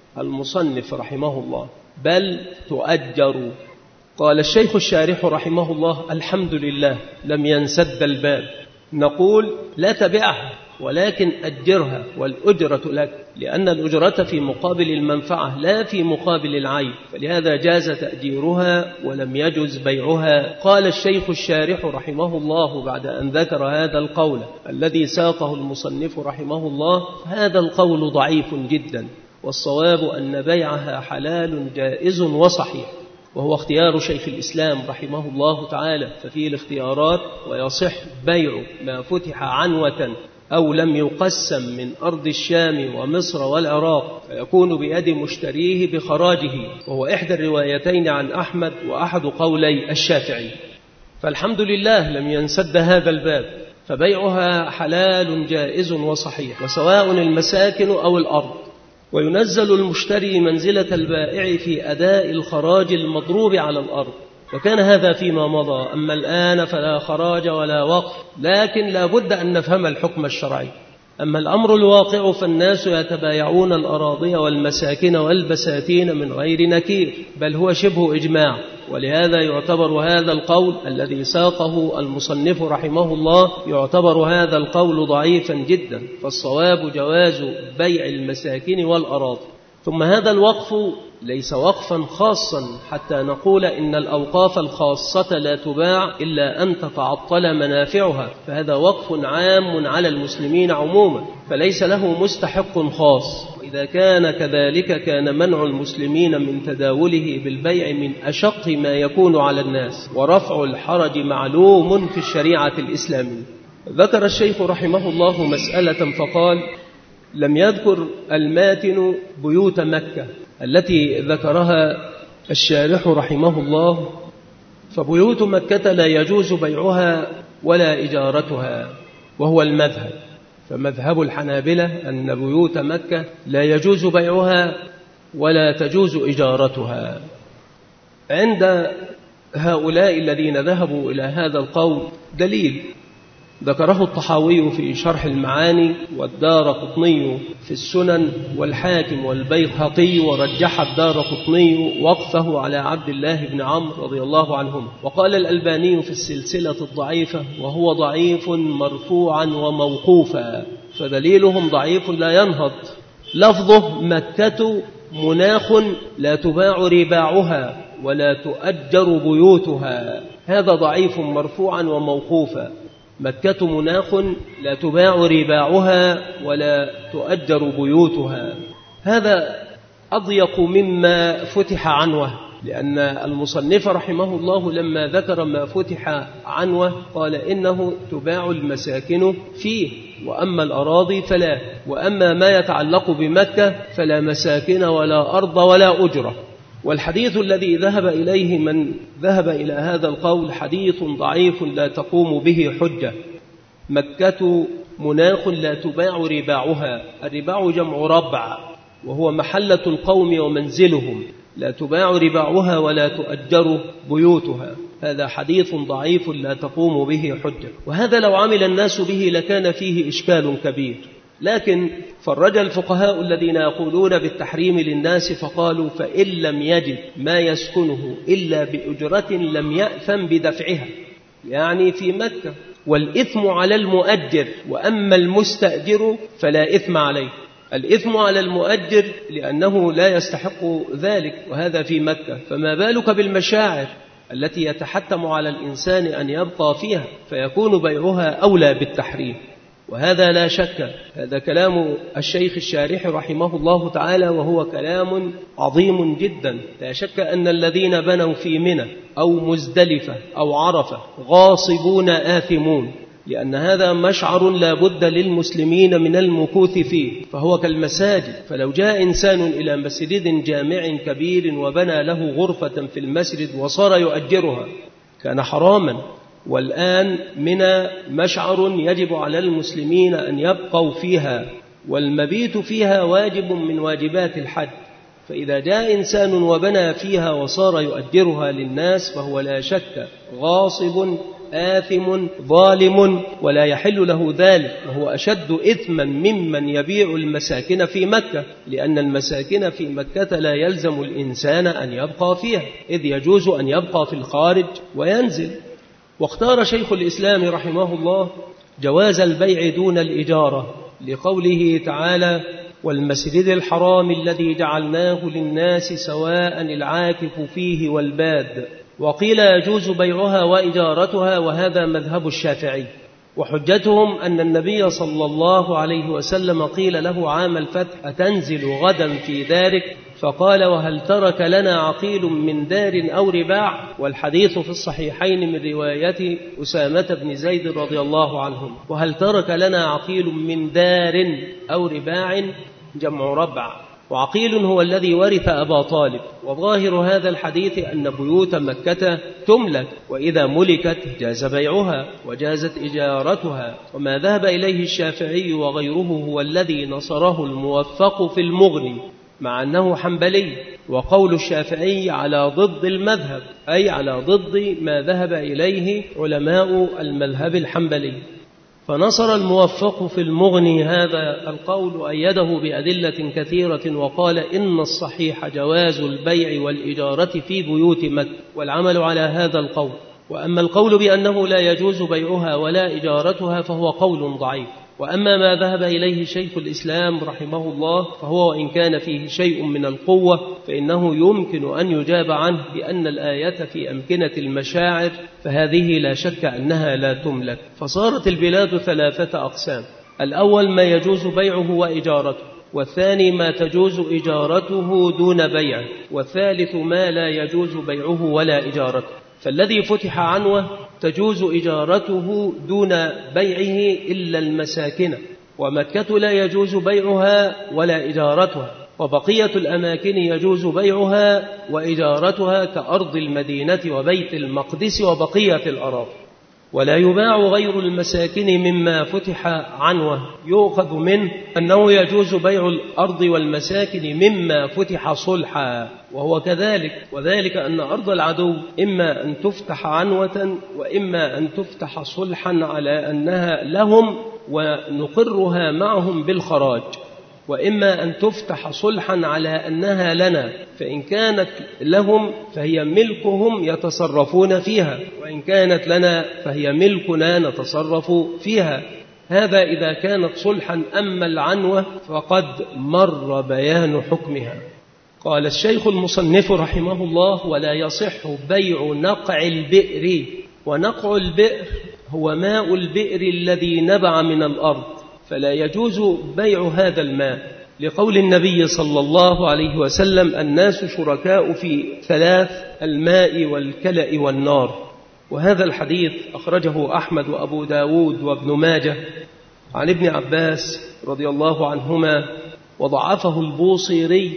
المصنف رحمه الله، بل تؤجر. قال الشيخ الشارح رحمه الله: الحمد لله لم ينسد الباب. نقول: لا تبعها، ولكن أجرها، والأجرة لك، لأن الأجرة في مقابل المنفعة لا في مقابل العيب، فلهذا جاز تأجيرها ولم يجز بيعها. قال الشيخ الشارح رحمه الله بعد أن ذكر هذا القول الذي ساقه المصنف رحمه الله: هذا القول ضعيف جدا، والصواب أن بيعها حلال جائز وصحيح، وهو اختيار شيخ الإسلام رحمه الله تعالى، ففيه الاختيارات، ويصح بيع ما فتح عنوة أو لم يقسم من أرض الشام ومصر والعراق، فيكون بيد مشتريه بخراجه، وهو إحدى الروايتين عن أحمد وأحد قولي الشافعي. فالحمد لله لم ينسد هذا الباب، فبيعها حلال جائز وصحيح، وسواء المساكن أو الأرض. وينزل المشتري منزلة البائع في أداء الخراج المضروب على الأرض، وكان هذا فيما مضى. أما الآن فلا خراج ولا وقف، لكن لا بد أن نفهم الحكم الشرعي. أما الأمر الواقع فالناس يتبايعون الأراضي والمساكن والبساتين من غير نكير، بل هو شبه إجماع. ولهذا يعتبر هذا القول الذي ساقه المصنف رحمه الله، يعتبر هذا القول ضعيفا جدا، فالصواب جواز بيع المساكن والأراضي. ثم هذا الوقف ليس وقفا خاصا حتى نقول إن الأوقاف الخاصة لا تباع إلا أن تتعطل منافعها، فهذا وقف عام على المسلمين عموما، فليس له مستحق خاص. إذا كان كذلك كان منع المسلمين من تداوله بالبيع من أشق ما يكون على الناس، ورفع الحرج معلوم في الشريعة الإسلامية. ذكر الشيخ رحمه الله مسألة فقال: لم يذكر الماتن بيوت مكة التي ذكرها الشارح رحمه الله، فبيوت مكة لا يجوز بيعها ولا إجارتها، وهو المذهب. فمذهب الحنابلة أن بيوت مكة لا يجوز بيعها ولا تجوز إجارتها. عند هؤلاء الذين ذهبوا إلى هذا القول دليل، ذكره الطحاوي في شرح المعاني، والدارقطني في السنن، والحاكم والبيهقي، ورجح الدارقطني وقفه على عبد الله بن عمرو رضي الله عنهما. وقال الألباني في السلسلة الضعيفة وهو ضعيف مرفوعا وموقوفا، فدليلهم ضعيف لا ينهض. لفظه مكة مناخ لا تباع رباعها ولا تؤجر بيوتها، هذا ضعيف مرفوعا وموقوفا. مكة مناخ لا تباع رباعها ولا تؤجر بيوتها، هذا أضيق مما فتح عنوه، لأن المصنف رحمه الله لما ذكر ما فتح عنوه قال إنه تباع المساكن فيه، وأما الأراضي فلا، وأما ما يتعلق بمكة فلا مساكن ولا أرض ولا أجرة. والحديث الذي ذهب إليه من ذهب إلى هذا القول حديث ضعيف لا تقوم به حجة. مكة مناخ لا تباع رباعها، الرباع جمع ربع وهو محلة القوم ومنزلهم، لا تباع رباعها ولا تؤجر بيوتها، هذا حديث ضعيف لا تقوم به حجة. وهذا لو عمل الناس به لكان فيه إشكال كبير، لكن فرج الفقهاء الذين يقولون بالتحريم للناس فقالوا فإن لم يجد ما يسكنه إلا بأجرة لم يأثم بدفعها، يعني في مكة، والإثم على المؤجر، وأما المستأجر فلا إثم عليه. الإثم على المؤجر لأنه لا يستحق ذلك، وهذا في مكة، فما بالك بالمشاعر التي يتحتم على الإنسان أن يبقى فيها، فيكون بيعها أولى بالتحريم. وهذا لا شك، هذا كلام الشيخ الشارح رحمه الله تعالى، وهو كلام عظيم جدا. لا شك أن الذين بنوا في منى أو مزدلفة أو عرفة غاصبون آثمون، لأن هذا مشعر لا بد للمسلمين من المكوث فيه، فهو كالمساجد. فلو جاء إنسان إلى مسجد جامع كبير وبنى له غرفة في المسجد وصار يؤجرها كان حراما. والآن منى مشعر يجب على المسلمين أن يبقوا فيها، والمبيت فيها واجب من واجبات الحج، فإذا جاء إنسان وبنى فيها وصار يؤجرها للناس فهو لا شك غاصب آثم ظالم، ولا يحل له ذلك، وهو أشد إثما ممن يبيع المساكن في مكة، لأن المساكن في مكة لا يلزم الإنسان أن يبقى فيها، إذ يجوز أن يبقى في الخارج وينزل. واختار شيخ الإسلام رحمه الله جواز البيع دون الإجارة لقوله تعالى: والمسجد الحرام الذي جعلناه للناس سواء العاكف فيه والباد. وقيل يجوز بيعها وإجارتها، وهذا مذهب الشافعي. وحجتهم أن النبي صلى الله عليه وسلم قيل له عام الفتح: أتنزل غدا في دارك؟ فقال: وهل ترك لنا عقيل من دار أو رباع؟ والحديث في الصحيحين من رواية أسامة بن زيد رضي الله عنهم. وهل ترك لنا عقيل من دار أو رباع جمع ربع، وعقيل هو الذي ورث أبا طالب. وظاهر هذا الحديث أن بيوت مكة تملك، وإذا ملكت جاز بيعها وجازت إجارتها. وما ذهب إليه الشافعي وغيره هو الذي نصره الموفق في المغني، مع أنه حنبلي، وقول الشافعي على ضد المذهب، أي على ضد ما ذهب إليه علماء المذهب الحنبلي. فنصر الموفق في المغني هذا القول وأيده بأدلة كثيرة، وقال: إن الصحيح جواز البيع والإجارة في بيوت مكة، والعمل على هذا القول. وأما القول بأنه لا يجوز بيعها ولا إجارتها فهو قول ضعيف. وأما ما ذهب إليه شيخ الإسلام رحمه الله فهو وإن كان فيه شيء من القوة فإنه يمكن أن يجاب عنه بأن الآية في أمكنة المشاعر، فهذه لا شك أنها لا تملك. فصارت البلاد ثلاثة أقسام: الأول ما يجوز بيعه وإجارته، والثاني ما تجوز إجارته دون بيعه، والثالث ما لا يجوز بيعه ولا إجارته. فالذي فتح عنوه تجوز إجارته دون بيعه إلا المساكن، ومكة لا يجوز بيعها ولا إجارتها، وبقية الأماكن يجوز بيعها وإجارتها كأرض المدينة وبيت المقدس وبقية الأراضي. ولا يباع غير المساكن مما فتح عنوة. يؤخذ منه أنه يجوز بيع الأرض والمساكن مما فتح صلحا، وهو كذلك، وذلك أن أرض العدو إما أن تفتح عنوة وإما أن تفتح صلحا على أنها لهم ونقرها معهم بالخراج، وإما أن تفتح صلحا على أنها لنا، فإن كانت لهم فهي ملكهم يتصرفون فيها، وإن كانت لنا فهي ملكنا نتصرف فيها. هذا إذا كانت صلحا. أما العنوة فقد مر بيان حكمها. قال الشيخ المصنف رحمه الله: ولا يصح بيع نقع البئر. ونقع البئر هو ماء البئر الذي نبع من الأرض، فلا يجوز بيع هذا الماء، لقول النبي صلى الله عليه وسلم: الناس شركاء في ثلاث: الماء والكلأ والنار. وهذا الحديث أخرجه أحمد وأبو داود وابن ماجه عن ابن عباس رضي الله عنهما، وضعفه البوصيري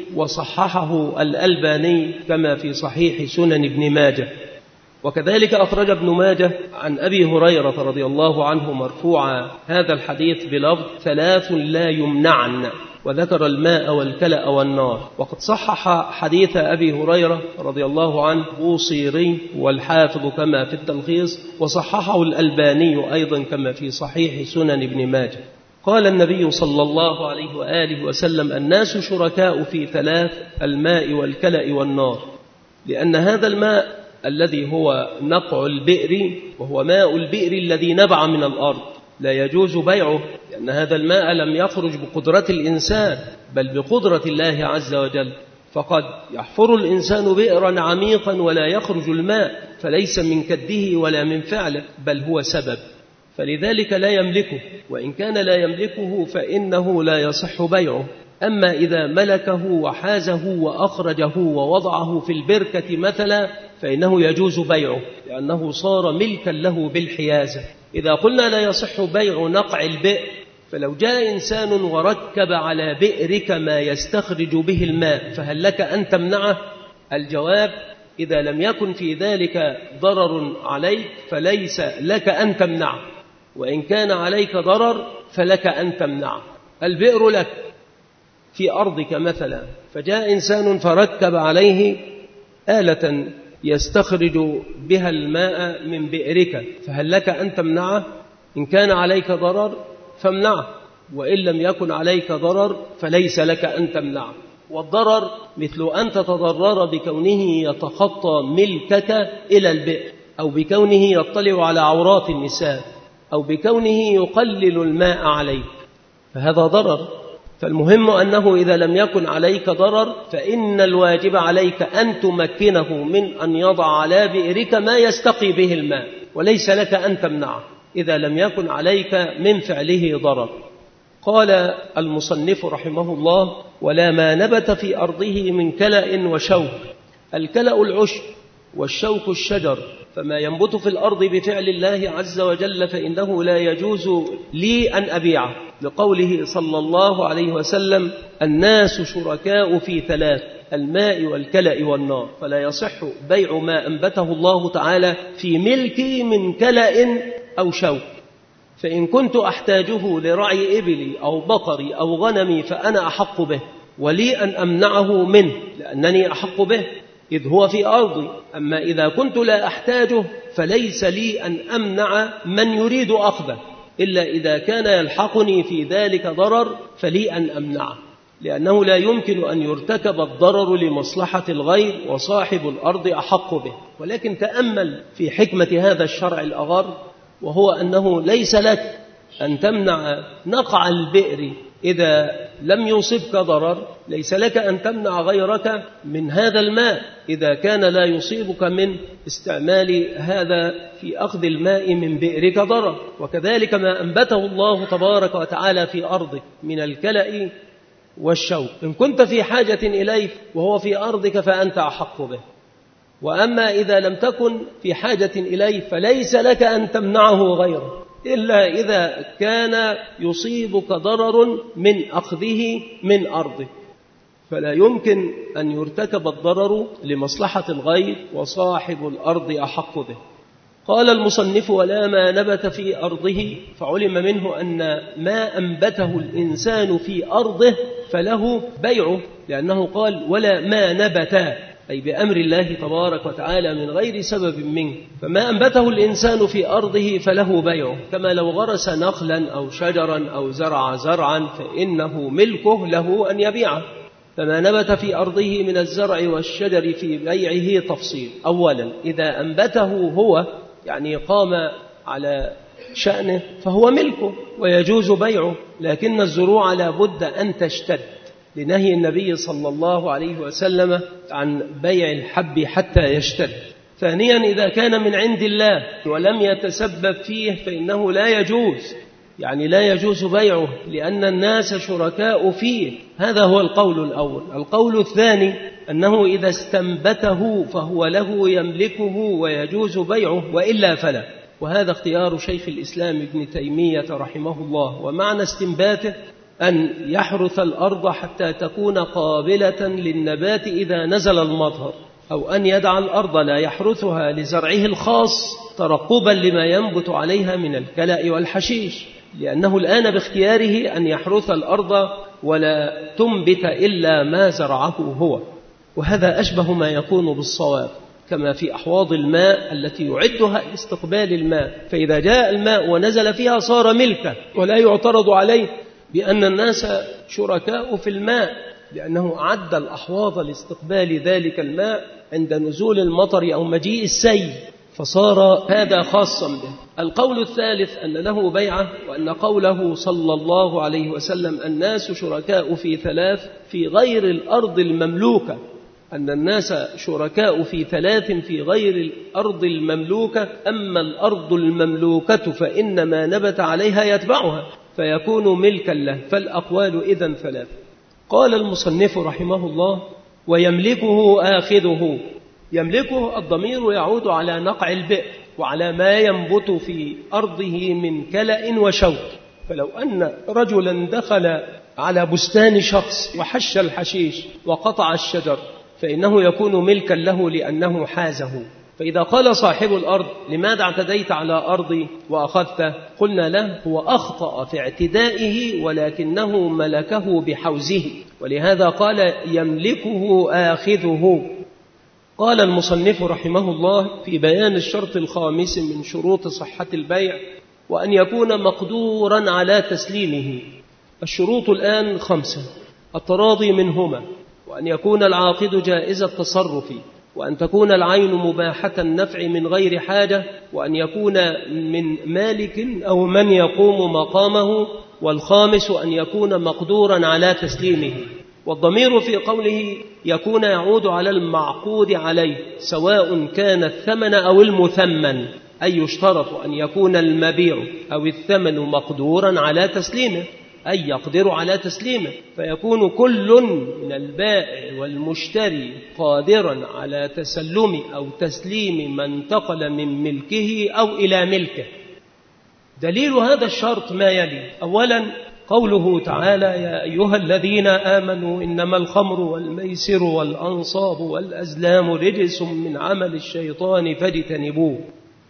وصححه الألباني كما في صحيح سنن ابن ماجه. وكذلك أخرج ابن ماجه عن أبي هريرة رضي الله عنه مرفوعا هذا الحديث بلفظ: ثلاث لا يمنعن، وذكر الماء والكلأ والنار. وقد صحح حديث أبي هريرة رضي الله عنه بوصيري والحافظ كما في التلخيص، وصححه الألباني أيضا كما في صحيح سنن ابن ماجه. قال النبي صلى الله عليه وآله وسلم: الناس شركاء في ثلاث: الماء والكلأ والنار. لأن هذا الماء الذي هو نقع البئر وهو ماء البئر الذي نبع من الأرض لا يجوز بيعه، لأن هذا الماء لم يخرج بقدرة الإنسان بل بقدرة الله عز وجل. فقد يحفر الإنسان بئرا عميقا ولا يخرج الماء، فليس من كده ولا من فعله بل هو سبب، فلذلك لا يملكه، وإن كان لا يملكه فإنه لا يصح بيعه. أما إذا ملكه وحازه وأخرجه ووضعه في البركة مثلا فإنه يجوز بيعه، لأنه صار ملكا له بالحيازة. إذا قلنا لا يصح بيع نقع البئر، فلو جاء إنسان وركب على بئرك ما يستخرج به الماء فهل لك أن تمنعه؟ الجواب: إذا لم يكن في ذلك ضرر عليك فليس لك أن تمنعه، وإن كان عليك ضرر فلك أن تمنعه. البئر لك في أرضك مثلا، فجاء إنسان فركب عليه آلة يستخرج بها الماء من بئرك، فهل لك أن تمنعه؟ إن كان عليك ضرر فامنعه، وإن لم يكن عليك ضرر فليس لك أن تمنعه. والضرر مثل أن تتضرر بكونه يتخطى ملكك إلى البئر، أو بكونه يطلع على عورات النساء، أو بكونه يقلل الماء عليك، فهذا ضرر. فالمهم أنه إذا لم يكن عليك ضرر فإن الواجب عليك أن تمكنه من أن يضع على بئرك ما يستقي به الماء، وليس لك أن تمنعه إذا لم يكن عليك من فعله ضرر. قال المصنف رحمه الله: ولا ما نبت في أرضه من كلأ وشوك. الكلأ العشب والشوك الشجر، فما ينبت في الأرض بفعل الله عز وجل فإنه لا يجوز لي أن أبيعه، لقوله صلى الله عليه وسلم: الناس شركاء في ثلاث: الماء والكلأ والنار. فلا يصح بيع ما أنبته الله تعالى في ملكي من كلأ أو شوك، فإن كنت أحتاجه لرعي إبلي أو بقري أو غنمي فأنا أحق به، ولي أن أمنعه منه لأنني أحق به إذ هو في أرضي. أما إذا كنت لا أحتاجه فليس لي أن أمنع من يريد أخذه، إلا إذا كان يلحقني في ذلك ضرر فلي أن أمنعه، لأنه لا يمكن أن يرتكب الضرر لمصلحة الغير وصاحب الأرض أحق به. ولكن تأمل في حكمة هذا الشرع الأغر، وهو أنه ليس لك أن تمنع نقع البئر إذا لم يصبك ضرر، ليس لك أن تمنع غيرك من هذا الماء إذا كان لا يصيبك من استعمال هذا في أخذ الماء من بئرك ضرر. وكذلك ما أنبته الله تبارك وتعالى في أرضك من الكلأ والشوك، إن كنت في حاجة إليه وهو في أرضك فأنت أحق به. وأما إذا لم تكن في حاجة إليه فليس لك أن تمنعه غيره، إلا إذا كان يصيبك ضرر من أخذه من أرضك، فلا يمكن أن يرتكب الضرر لمصلحة الغير وصاحب الأرض أحق به. قال المصنف: ولا ما نبت في أرضه، فعلم منه أن ما أنبته الإنسان في أرضه فله بيعه، لأنه قال: ولا ما نبت، أي بأمر الله تبارك وتعالى من غير سبب منه، فما أنبته الإنسان في أرضه فله بيعه، كما لو غرس نخلا أو شجرا أو زرع زرعا فإنه ملكه له أن يبيعه. فما نبت في أرضه من الزرع والشجر في بيعه تفصيل. أولا، إذا أنبته هو، يعني قام على شأنه، فهو ملكه ويجوز بيعه، لكن الزروع لا بد أن تشتد، لنهي النبي صلى الله عليه وسلم عن بيع الحب حتى يشتد. ثانيا، إذا كان من عند الله ولم يتسبب فيه فإنه لا يجوز، يعني لا يجوز بيعه، لأن الناس شركاء فيه. هذا هو القول الأول. القول الثاني أنه إذا استنبته فهو له يملكه ويجوز بيعه، وإلا فلا. وهذا اختيار شيخ الإسلام ابن تيمية رحمه الله. ومعنى استنباته أن يحرث الأرض حتى تكون قابلة للنبات إذا نزل المطر، أو أن يدع الأرض لا يحرثها لزرعه الخاص ترقبا لما ينبت عليها من الكلأ والحشيش، لأنه الآن باختياره أن يحرث الأرض ولا تنبت إلا ما زرعه هو. وهذا أشبه ما يكون بالصواب، كما في أحواض الماء التي يعدها لاستقبال الماء، فإذا جاء الماء ونزل فيها صار ملكه، ولا يعترض عليه بأن الناس شركاء في الماء، لأنه أعد الأحواض لاستقبال ذلك الماء عند نزول المطر أو مجيء السيل، فصار هذا خاصا به. القول الثالث أن له بيعة، وأن قوله صلى الله عليه وسلم: الناس شركاء في ثلاث في غير الأرض المملوكة، أن الناس شركاء في ثلاث في غير الأرض المملوكة، أما الأرض المملوكة فإن ما نبت عليها يتبعها فيكون ملكا له. فالأقوال إذن ثلاث. قال المصنف رحمه الله: ويملكه آخذه. يملكه الضمير يعود على نقع البئر وعلى ما ينبت في أرضه من كلأ وشوك. فلو أن رجلا دخل على بستان شخص وحش الحشيش وقطع الشجر فإنه يكون ملكا له لأنه حازه. فإذا قال صاحب الأرض: لماذا اعتديت على أرضي وأخذته؟ قلنا له: هو أخطأ في اعتدائه ولكنه ملكه بحوزه، ولهذا قال: يملكه آخذه. قال المصنف رحمه الله في بيان الشرط الخامس من شروط صحة البيع: وأن يكون مقدورا على تسليمه. الشروط الآن 5: التراضي منهما، وأن يكون العاقد جائز التصرف، وأن تكون العين مباحة النفع من غير حاجة، وأن يكون من مالك أو من يقوم مقامه، والخامس أن يكون مقدورا على تسليمه. والضمير في قوله يكون يعود على المعقود عليه، سواء كان الثمن أو المثمن، أي يشترط أن يكون المبيع أو الثمن مقدورا على تسليمه، أي يقدر على تسليمه، فيكون كل من البائع والمشتري قادرا على تسلم أو تسليم ما انتقل من ملكه أو إلى ملكه. دليل هذا الشرط ما يلي: أولا قوله تعالى: يا أيها الذين آمنوا إنما الخمر والميسر والأنصاب والأزلام رجس من عمل الشيطان فاجتنبوه.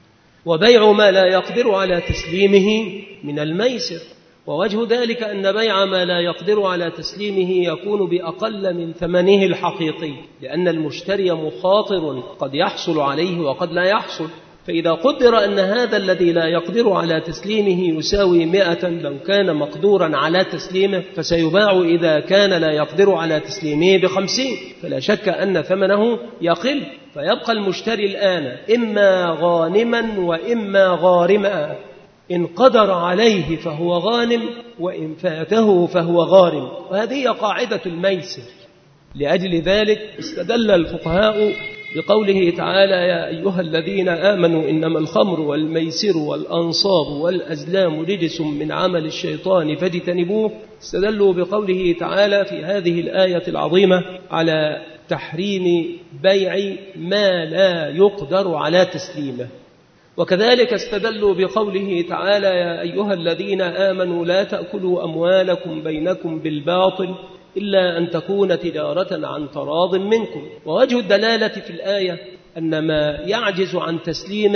وبيع ما لا يقدر على تسليمه من الميسر، ووجه ذلك أن بيع ما لا يقدر على تسليمه يكون بأقل من ثمنه الحقيقي، لأن المشتري مخاطر، قد يحصل عليه وقد لا يحصل. فإذا قدر أن هذا الذي لا يقدر على تسليمه يساوي 100 لو كان مقدورا على تسليمه، فسيباع إذا كان لا يقدر على تسليمه ب50، فلا شك أن ثمنه يقل، فيبقى المشتري الآن إما غانما وإما غارما. إن قدر عليه فهو غانم، وإن فاته فهو غارم، وهذه قاعدة الميسر. لأجل ذلك استدل الفقهاء بقوله تعالى: يا أيها الذين آمنوا إنما الخمر والميسر والأنصاب والأزلام رجس من عمل الشيطان فاجتنبوه. استدلوا بقوله تعالى في هذه الآية العظيمة على تحريم بيع ما لا يقدر على تسليمه. وكذلك استدلوا بقوله تعالى: يا أيها الذين آمنوا لا تأكلوا أموالكم بينكم بالباطل إلا أن تكون تجارة عن تراض منكم. ووجه الدلالة في الآية أن ما يعجز عن تسليمه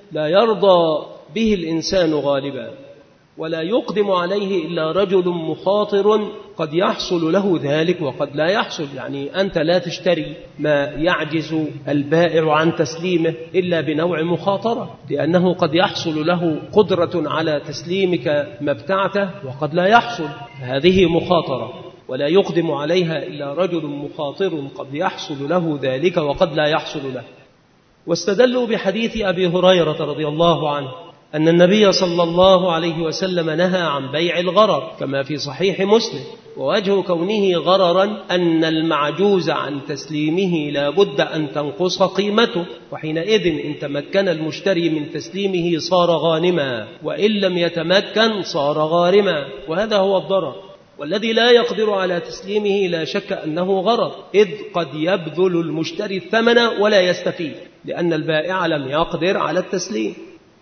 لا يرضى به الإنسان غالبا، ولا يقدم عليه إلا رجل مخاطر قد يحصل له ذلك وقد لا يحصل. يعني أنت لا تشتري ما يعجز البائع عن تسليمه إلا بنوع مخاطرة، لأنه قد يحصل له قدرة على تسليمك مبتعته وقد لا يحصل، هذه مخاطرة، ولا يقدم عليها إلا رجل مخاطر قد يحصل له ذلك وقد لا يحصل له. واستدلوا بحديث أبي هريرة رضي الله عنه أن النبي صلى الله عليه وسلم نهى عن بيع الغرر كما في صحيح مسلم، ووجه كونه غررا أن المعجوز عن تسليمه لا بد أن تنقص قيمته، وحينئذ إن تمكن المشتري من تسليمه صار غانما، وإن لم يتمكن صار غارما، وهذا هو الضرر. والذي لا يقدر على تسليمه لا شك أنه غرر، إذ قد يبذل المشتري الثمن ولا يستفيد لأن البائع لم يقدر على التسليم.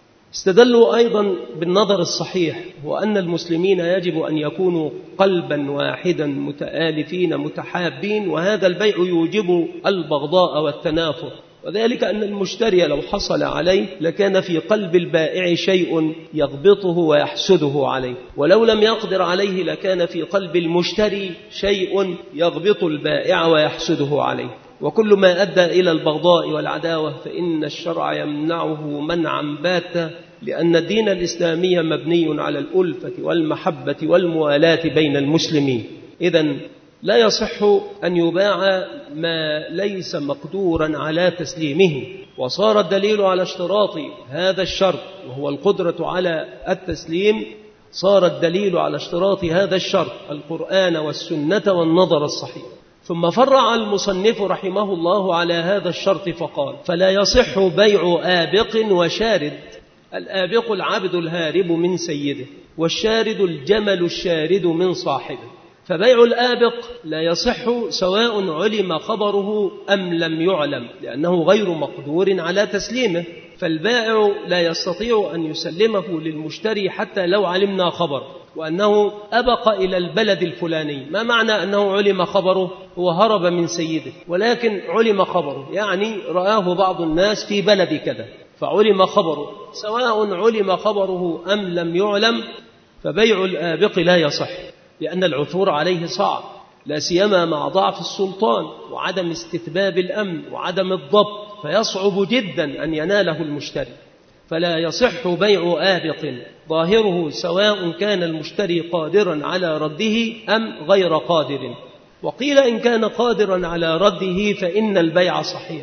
استدلوا أيضا بالنظر الصحيح، وأن المسلمين يجب أن يكونوا قلبا واحدا متآلفين متحابين، وهذا البيع يوجب البغضاء والتنافر، وذلك أن المشتري لو حصل عليه لكان في قلب البائع شيء يغبطه ويحسده عليه، ولو لم يقدر عليه لكان في قلب المشتري شيء يغبط البائع ويحسده عليه. وكل ما أدى إلى البغضاء والعداوة فإن الشرع يمنعه منعا باتا، لأن الدين الإسلامي مبني على الألفة والمحبة والموالاة بين المسلمين. إذن لا يصح أن يباع ما ليس مقدورا على تسليمه. وصار الدليل على اشتراط هذا الشرط وهو القدرة على التسليم، صار الدليل على اشتراط هذا الشرط القرآن والسنة والنظر الصحيح. ثم فرع المصنف رحمه الله على هذا الشرط فقال: فلا يصح بيع آبق وشارد. الآبق العبد الهارب من سيده، والشارد الجمل الشارد من صاحبه. فبيع الآبق لا يصح سواء علم خبره أم لم يعلم، لأنه غير مقدور على تسليمه، فالبائع لا يستطيع أن يسلمه للمشتري حتى لو علمنا خبر وأنه أبق إلى البلد الفلاني. ما معنى أنه علم خبره؟ هو هرب من سيده ولكن علم خبره، يعني رآه بعض الناس في بلد كذا فعلم خبره، سواء علم خبره أم لم يعلم فبيع الآبق لا يصح، لأن العثور عليه صعب، لا سيما مع ضعف السلطان وعدم استتباب الأمن وعدم الضبط، فيصعب جدا أن يناله المشتري. فلا يصح بيع آبق ظاهره سواء كان المشتري قادرا على رده أم غير قادر. وقيل إن كان قادرا على رده فإن البيع صحيح،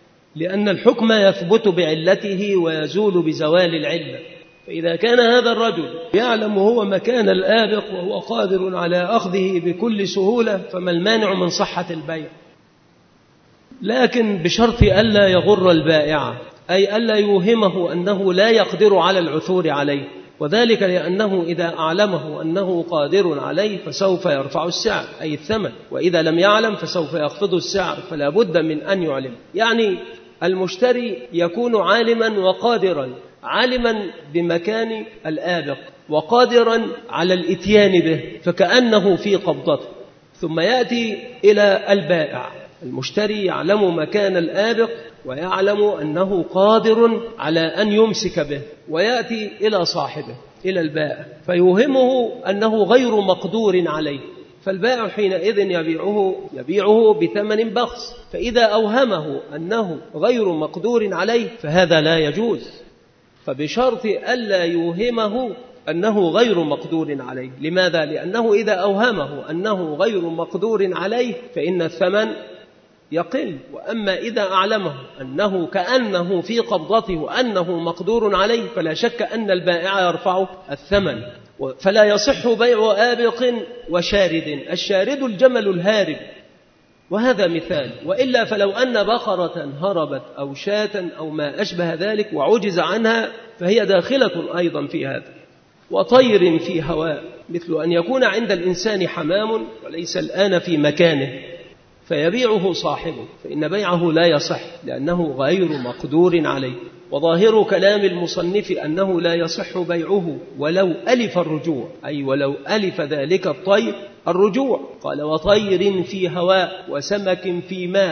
لأن الحكم يثبت بعلته ويزول بزوال العلة. فإذا كان هذا الرجل يعلم هو مكان الآبق وهو قادر على أخذه بكل سهولة فما المانع من صحة البيع، لكن بشرط ألا يغر البائع، أي ألا يوهمه أنه لا يقدر على العثور عليه، وذلك لأنه إذا أعلمه أنه قادر عليه فسوف يرفع السعر أي الثمن، وإذا لم يعلم فسوف يخفض السعر، فلا بد من أن يعلم. يعني المشتري يكون عالما وقادرا، عالما بمكان الآبق وقادرا على الإتيان به فكأنه في قبضته، ثم يأتي إلى البائع. المشتري يعلم مكان الآبق ويعلم أنه قادر على أن يمسك به، ويأتي إلى صاحبه إلى البائع فيوهمه أنه غير مقدور عليه، فالبائع حينئذ يبيعه بثمن بخس. فإذا أوهمه أنه غير مقدور عليه فهذا لا يجوز، فبشرط ألا يوهمه أنه غير مقدور عليه. لماذا؟ لأنه إذا أوهمه أنه غير مقدور عليه فإن الثمن يقل، وأما إذا أعلمه أنه كأنه في قبضته وأنه مقدور عليه فلا شك أن البائع يرفع الثمن. فلا يصح بيع آبق وشارد. الشارد الجمل الهارب، وهذا مثال، وإلا فلو أن بقرة هربت أو شاة أو ما أشبه ذلك وعجز عنها فهي داخلة أيضا في هذا. وطير في هواء، مثل أن يكون عند الإنسان حمام وليس الآن في مكانه فيبيعه صاحبه، فإن بيعه لا يصح لأنه غير مقدور عليه. وظاهر كلام المصنف أنه لا يصح بيعه ولو ألف الرجوع، أي ولو ألف ذلك الطير الرجوع. قال: وطير في هواء وسمك في ماء،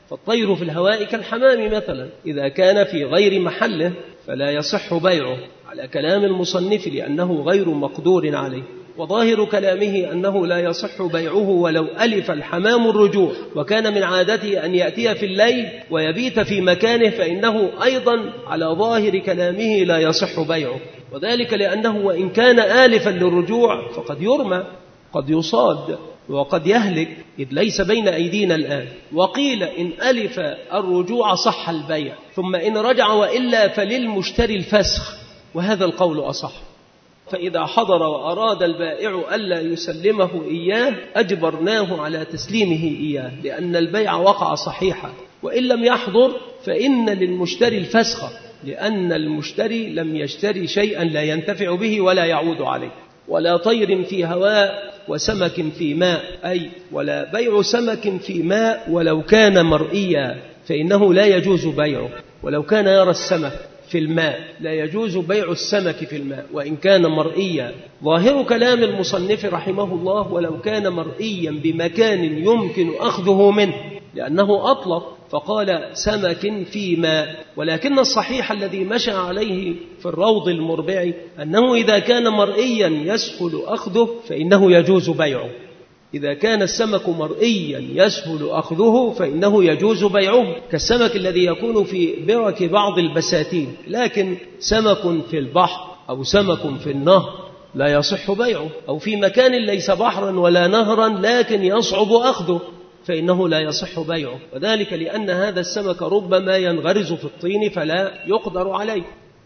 فالطير في الهواء كالحمام مثلا، إذا كان في غير محله فلا يصح بيعه على كلام المصنف لأنه غير مقدور عليه. وظاهر كلامه أنه لا يصح بيعه ولو ألف الحمام الرجوع وكان من عادته أن يأتي في الليل ويبيت في مكانه، فإنه أيضا على ظاهر كلامه لا يصح بيعه، وذلك لأنه وإن كان آلفا للرجوع فقد يرمى، قد يصاد وقد يهلك، إذ ليس بين أيدينا الآن. وقيل إن ألف الرجوع صح البيع، ثم إن رجع وإلا فللمشتري الفسخ، وهذا القول أصح. فإذا حضر وأراد البائع ألا يسلمه إياه أجبرناه على تسليمه إياه، لأن البيع وقع صحيحا. وإن لم يحضر فإن للمشتري الفسخ، لأن المشتري لم يشتري شيئا لا ينتفع به ولا يعود عليه. ولا طير في هواء وسمك في ماء، أي ولا بيع سمك في ماء ولو كان مرئيا، فإنه لا يجوز بيعه. ولو كان يرى السمك في الماء لا يجوز بيع السمك في الماء وإن كان مرئيا. ظاهر كلام المصنف رحمه الله ولو كان مرئيا بمكان يمكن أخذه منه، لأنه أطلق فقال سمك في ماء. ولكن الصحيح الذي مشى عليه في الروض المربع أنه إذا كان مرئيا يسهل أخذه فإنه يجوز بيعه. إذا كان السمك مرئيا يسهل أخذه فإنه يجوز بيعه، كالسمك الذي يكون في برك بعض البساتين. لكن سمك في البحر أو سمك في النهر لا يصح بيعه، أو في مكان ليس بحرا ولا نهرا لكن يصعب أخذه فإنه لا يصح بيعه، وذلك لأن هذا السمك ربما ينغرز في الطين فلا يقدر عليه.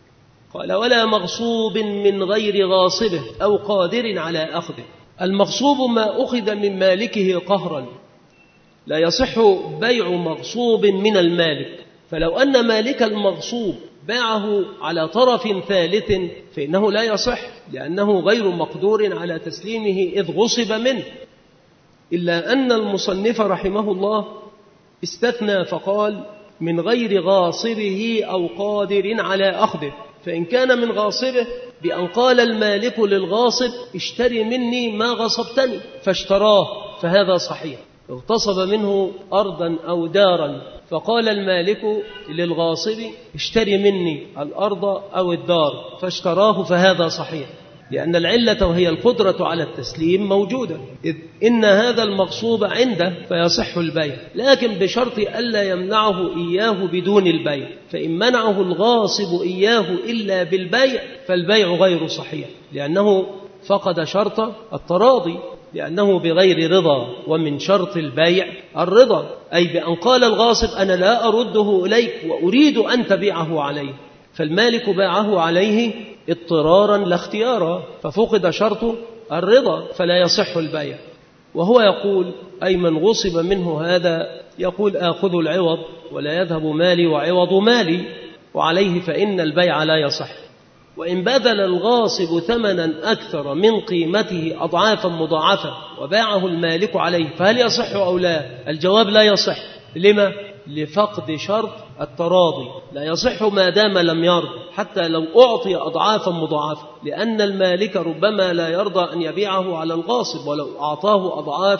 قال ولا مغصوب من غير غاصبه أو قادر على أخذه. المغصوب ما أخذ من مالكه قهرا، لا يصح بيع مغصوب من المالك. فلو أن مالك المغصوب باعه على طرف ثالث فإنه لا يصح، لأنه غير مقدور على تسليمه إذ غصب منه، إلا أن المصنف رحمه الله استثنى فقال من غير غاصبه أو قادر على أخذه. فإن كان من غاصبه بأن قال المالك للغاصب اشتري مني ما غصبتني فاشتراه فهذا صحيح. اغتصب منه أرضا أو دارا فقال المالك للغاصب اشتري مني الأرض أو الدار فاشتراه فهذا صحيح، لأن العلة وهي القدرة على التسليم موجودة، إذ إن هذا المغصوب عنده فيصح البيع، لكن بشرط ألا يمنعه إياه بدون البيع. فإن منعه الغاصب إياه إلا بالبيع فالبيع غير صحيح، لأنه فقد شرط التراضي، لأنه بغير رضا. ومن شرط البيع الرضا، أي بأن قال الغاصب أنا لا أرده إليك وأريد أن تبيعه عليه، فالمالك باعه عليه اضطرارا لا اختيارا، ففقد شرط الرضا فلا يصح البيع. وهو يقول أي من غصب منه هذا يقول آخذ العوض ولا يذهب مالي وعوض مالي، وعليه فإن البيع لا يصح. وإن بذل الغاصب ثمنا أكثر من قيمته أضعافا مضاعفة وباعه المالك عليه فهل يصح أو لا؟ الجواب لا يصح. لما؟ لفقد شرط التراضي، لا يصح ما دام لم يرضى حتى لو أعطي أضعافا مضاعفة، لأن المالك ربما لا يرضى أن يبيعه على الغاصب ولو أعطاه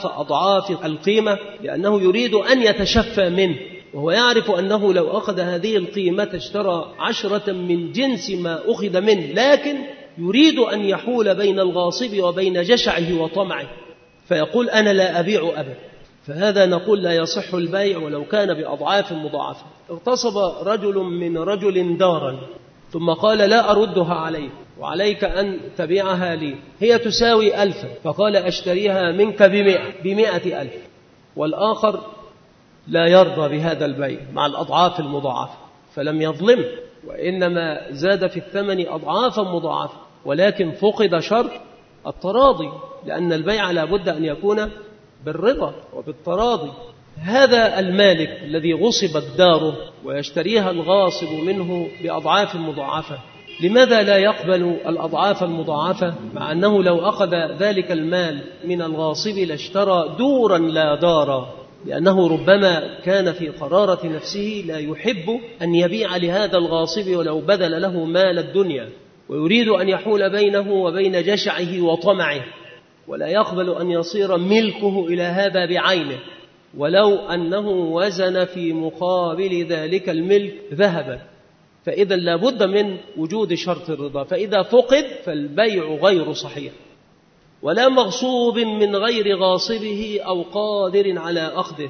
أضعاف القيمة، لأنه يريد أن يتشفى منه، وهو يعرف أنه لو أخذ هذه القيمة اشترى 10 من جنس ما أخذ منه، لكن يريد أن يحول بين الغاصب وبين جشعه وطمعه، فيقول أنا لا أبيع أبدا. فهذا نقول لا يصح البيع ولو كان بأضعاف مضاعفة. اغتصب رجل من رجل دارا ثم قال لا أردها عليك وعليك أن تبيعها لي، هي تساوي 1000، فقال أشتريها منك ب100,000، والآخر لا يرضى بهذا البيع مع الأضعاف المضاعفة، فلم يظلم وإنما زاد في الثمن أضعافا مضاعفة، ولكن فقد شرط التراضي، لأن البيع لا بد أن يكون بالرضا وبالتراضي. هذا المالك الذي غصبت داره ويشتريها الغاصب منه بأضعاف مضاعفة، لماذا لا يقبل الأضعاف المضاعفة، مع أنه لو أخذ ذلك المال من الغاصب لاشترى دورا لا دارا، لأنه ربما كان في قرارة نفسه لا يحب أن يبيع لهذا الغاصب ولو بذل له مال الدنيا، ويريد أن يحول بينه وبين جشعه وطمعه، ولا يقبل أن يصير ملكه إلى هذا بعينه، ولو أنه وزن في مقابل ذلك الملك ذهبا، فإذا لابد من وجود شرط الرضا، فإذا فقد فالبيع غير صحيح. ولا مغصوب من غير غاصبه أو قادر على أخذه،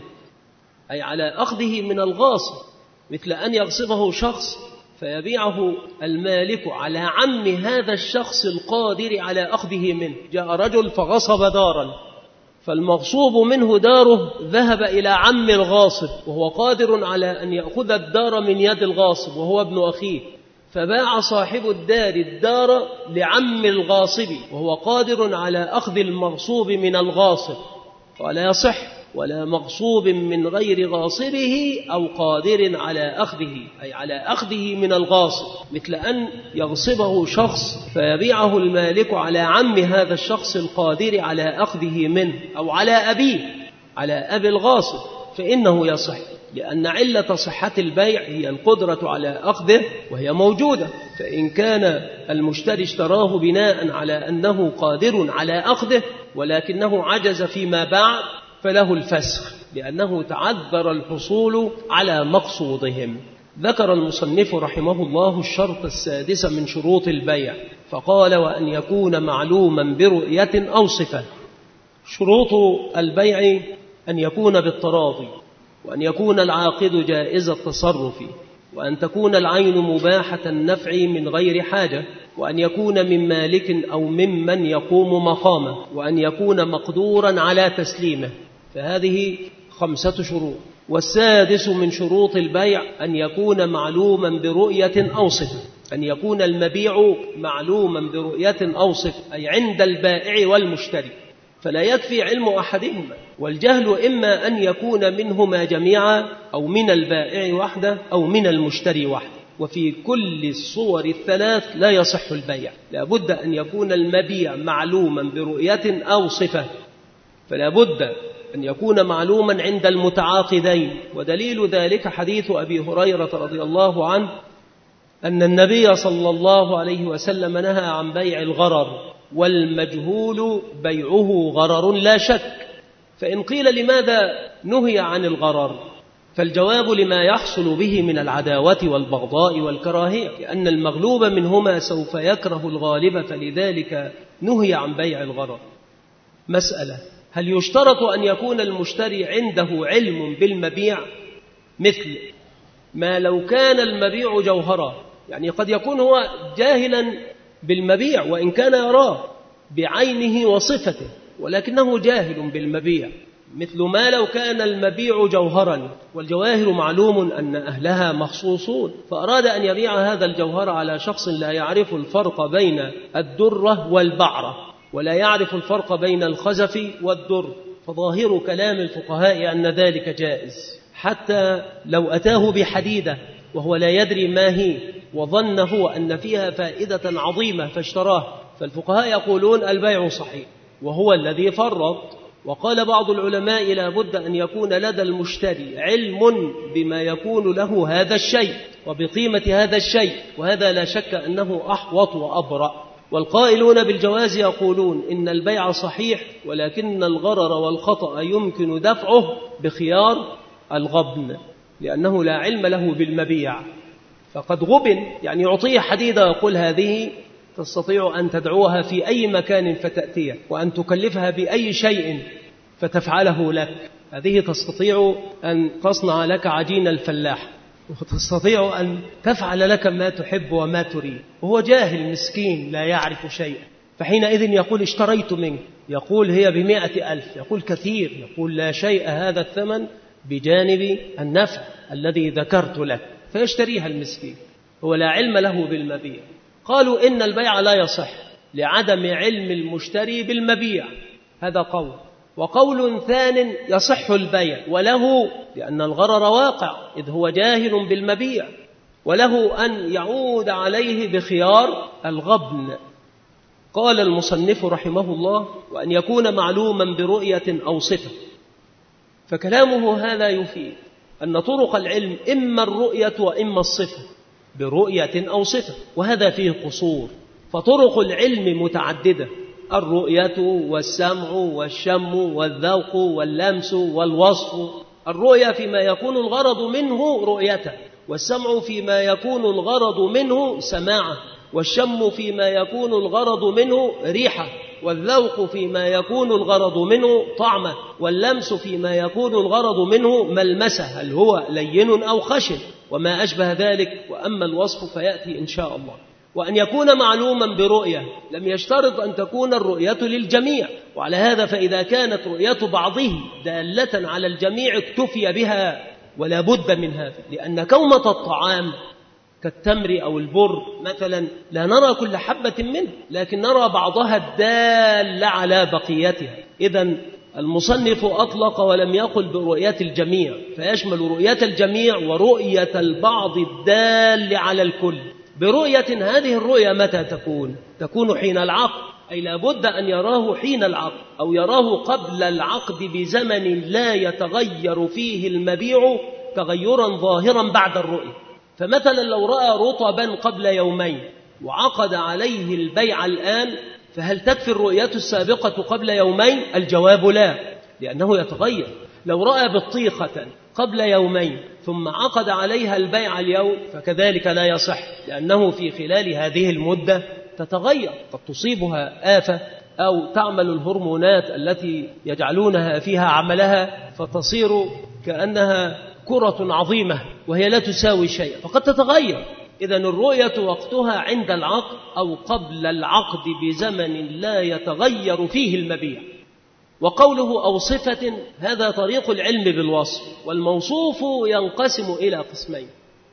أي على أخذه من الغاصب، مثل أن يغصبه شخص فيبيعه المالك على عم هذا الشخص القادر على أخذه منه. جاء رجل فغصب دارا، فالمغصوب منه داره ذهب إلى عم الغاصب وهو قادر على أن يأخذ الدار من يد الغاصب وهو ابن أخيه، فباع صاحب الدار الدار لعم الغاصب وهو قادر على أخذ المغصوب من الغاصب، ولا يصح. ولا مغصوب من غير غاصبه أو قادر على أخذه، أي على أخذه من الغاصب، مثل أن يغصبه شخص فيبيعه المالك على عم هذا الشخص القادر على أخذه منه، أو على أبيه، على أبي الغاصب، فإنه يصح، لأن علة صحة البيع هي القدرة على أخذه وهي موجودة. فإن كان المشتري اشتراه بناء على أنه قادر على أخذه ولكنه عجز فيما بعد فله الفسخ، لأنه تعذر الحصول على مقصودهم. ذكر المصنف رحمه الله الشرط السادس من شروط البيع، فقال: وأن يكون معلوما برؤية أو صفة. شروط البيع أن يكون بالتراضي، وأن يكون العاقد جائز التصرف، وأن تكون العين مباحة النفع من غير حاجة، وأن يكون من مالك أو ممن يقوم مقامه، وأن يكون مقدورا على تسليمه. فهذه 5 شروط. والسادس من شروط البيع أن يكون معلوما برؤية أو صفة، أن يكون المبيع معلوما برؤية أو صفة، أي عند البائع والمشتري، فلا يكفي علم أحدهما، والجهل إما أن يكون منهما جميعا أو من البائع وحده أو من المشتري وحده. وفي كل الصور الثلاث لا يصح البيع، لا بد أن يكون المبيع معلوما برؤية أو صفة، فلا بد أن يكون معلوما عند المتعاقدين. ودليل ذلك حديث أبي هريرة رضي الله عنه أن النبي صلى الله عليه وسلم نهى عن بيع الغرر، والمجهول بيعه غرر لا شك. فإن قيل لماذا نهي عن الغرر، فالجواب لما يحصل به من العداوة والبغضاء والكراهية، لأن المغلوب منهما سوف يكره الغالب، فلذلك نهي عن بيع الغرر. مسألة: هل يشترط أن يكون المشتري عنده علم بالمبيع؟ مثل ما لو كان المبيع جوهرا، يعني قد يكون هو جاهلا بالمبيع وإن كان يراه بعينه وصفته، ولكنه جاهل بالمبيع. مثل ما لو كان المبيع جوهرا، والجواهر معلوم أن أهلها مخصوصون، فأراد أن يبيع هذا الجوهر على شخص لا يعرف الفرق بين الدرة والبعرة، ولا يعرف الفرق بين الخزف والدر، فظاهر كلام الفقهاء أن ذلك جائز، حتى لو أتاه بحديدة وهو لا يدري ما هي وظن هو أن فيها فائدة عظيمة فاشتراه، فالفقهاء يقولون البيع صحيح، وهو الذي فرط. وقال بعض العلماء: لا بد أن يكون لدى المشتري علم بما يكون له هذا الشيء وبقيمة هذا الشيء، وهذا لا شك أنه أحوط وأبرأ. والقائلون بالجواز يقولون إن البيع صحيح، ولكن الغرر والخطأ يمكن دفعه بخيار الغبن، لأنه لا علم له بالمبيع، فقد غبن، يعني يعطيه حديدة ويقول: هذه تستطيع أن تدعوها في أي مكان فتأتيه، وأن تكلفها بأي شيء فتفعله لك، هذه تستطيع أن تصنع لك عجين الفلاح، وتستطيع أن تفعل لك ما تحب وما تريد، وهو جاهل مسكين لا يعرف شيئا. فحينئذ يقول: اشتريت منك، يقول: هي ب100,000، يقول: كثير، يقول: لا شيء هذا الثمن بجانب النفع الذي ذكرت لك، فيشتريها المسكين، هو لا علم له بالمبيع. قالوا إن البيع لا يصح لعدم علم المشتري بالمبيع، هذا قول. وقول ثان: يصح البيع وله، لأن الغرر واقع إذ هو جاهل بالمبيع، وله أن يعود عليه بخيار الغبن. قال المصنف رحمه الله: وأن يكون معلوما برؤية أو صفة. فكلامه هذا يفيد أن طرق العلم إما الرؤية وإما الصفة، برؤية أو صفة، وهذا فيه قصور، فطرق العلم متعددة. الرؤية والسمع والشم والذوق واللمس والوصف. الرؤية فيما يكون الغرض منه رؤيته، والسمع فيما يكون الغرض منه سماعه، والشم فيما يكون الغرض منه ريحه، والذوق فيما يكون الغرض منه طعمه، واللمس فيما يكون الغرض منه ملمسه، هل هو لين أو خشن وما أشبه ذلك. وأما الوصف فيأتي إن شاء الله. وأن يكون معلوما برؤية، لم يشترط أن تكون الرؤية للجميع، وعلى هذا فإذا كانت رؤية بعضه دالة على الجميع اكتفي بها، ولا بد من هذا، لأن كومة الطعام كالتمر أو البر مثلا لا نرى كل حبة منه، لكن نرى بعضها الدال على بقيتها. إذن المصنف أطلق ولم يقل برؤية الجميع، فيشمل رؤية الجميع ورؤية البعض الدال على الكل. برؤية هذه الرؤية متى تكون؟ تكون حين العقد، أي لا بد أن يراه حين العقد أو يراه قبل العقد بزمن لا يتغير فيه المبيع تغيرا ظاهرا بعد الرؤية. فمثلا لو رأى رطبا قبل يومين وعقد عليه البيع الآن، فهل تكفي الرؤية السابقة قبل يومين؟ الجواب لا، لأنه يتغير. لو رأى بطيخة قبل يومين ثم عقد عليها البيع اليوم فكذلك لا يصح، لأنه في خلال هذه المدة تتغير، قد تصيبها آفة أو تعمل الهرمونات التي يجعلونها فيها عملها فتصير كأنها كرة عظيمة وهي لا تساوي شيئا، فقد تتغير. إذن الرؤية وقتها عند العقد أو قبل العقد بزمن لا يتغير فيه المبيع. وقوله أو صفة هذا طريق العلم بالوصف، والموصوف ينقسم إلى قسمين: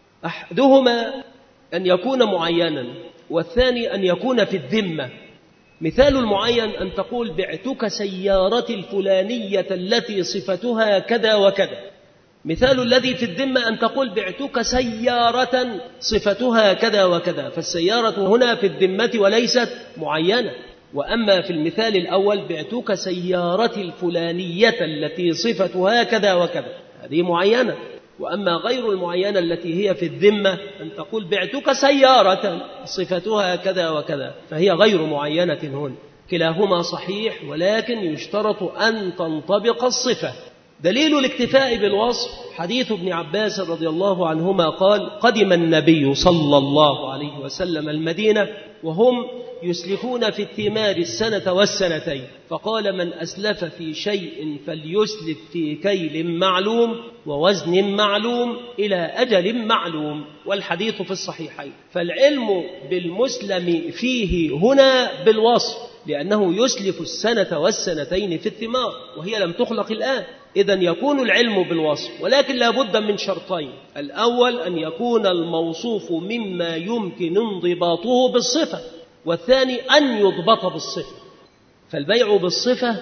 أحدهما أن يكون معينا، والثاني أن يكون في الذمة. مثال المعين أن تقول بعتك سيارتي الفلانية التي صفتها كذا وكذا. مثال الذي في الذمة أن تقول بعتك سيارة صفتها كذا وكذا، فالسيارة هنا في الذمة وليست معينة. وأما في المثال الأول بعتك سيارتي الفلانية التي صفتها كذا وكذا، هذه معينة. وأما غير المعينة التي هي في الذمة أن تقول بعتك سيارة صفتها كذا وكذا، فهي غير معينة هنا. كلاهما صحيح، ولكن يشترط أن تنطبق الصفة. دليل الاكتفاء بالوصف حديث ابن عباس رضي الله عنهما قال: قدم النبي صلى الله عليه وسلم المدينة وهم يسلفون في الثمار السنة والسنتين، فقال: من أسلف في شيء فليسلف في كيل معلوم ووزن معلوم إلى أجل معلوم. والحديث في الصحيحين. فالعلم بالمسلم فيه هنا بالوصف، لأنه يسلف السنة والسنتين في الثمار وهي لم تخلق الآن. إذن يكون العلم بالوصف، ولكن لا بد من شرطين: الأول أن يكون الموصوف مما يمكن انضباطه بالصفة، والثاني أن يضبط بالصفة. فالبيع بالصفة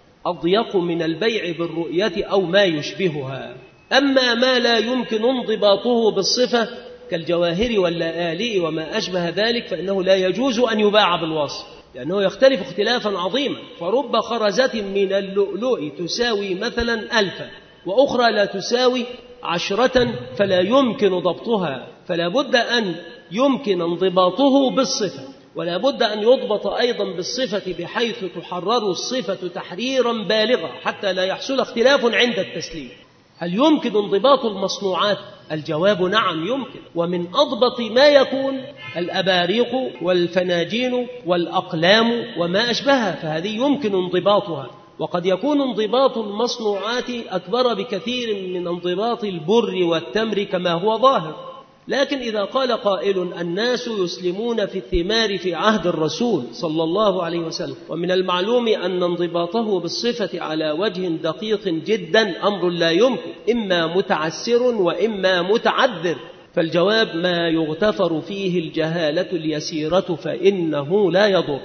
أضيق من البيع بالرؤية أو ما يشبهها. أما ما لا يمكن انضباطه بالصفة كالجواهر واللآلئ وما أشبه ذلك فإنه لا يجوز أن يباع بالوصف، لأنه يختلف اختلافا عظيما. فرب خرزة من اللؤلؤ تساوي مثلا 1000 وأخرى لا تساوي 10، فلا يمكن ضبطها، فلا بد أن يمكن انضباطه بالصفة، ولا بد أن يضبط أيضا بالصفة بحيث تحرر الصفة تحريرا بالغا حتى لا يحصل اختلاف عند التسليم. هل يمكن انضباط المصنوعات؟ الجواب نعم يمكن. ومن أضبط ما يكون الأباريق والفناجين والأقلام وما أشبهها، فهذه يمكن انضباطها. وقد يكون انضباط المصنوعات أكبر بكثير من انضباط البر والتمر كما هو ظاهر. لكن إذا قال قائل: الناس يسلمون في الثمار في عهد الرسول صلى الله عليه وسلم، ومن المعلوم أن انضباطه بالصفة على وجه دقيق جدا أمر لا يمكن، إما متعسر وإما متعذر. فالجواب: ما يغتفر فيه الجهالة اليسيرة فإنه لا يضر.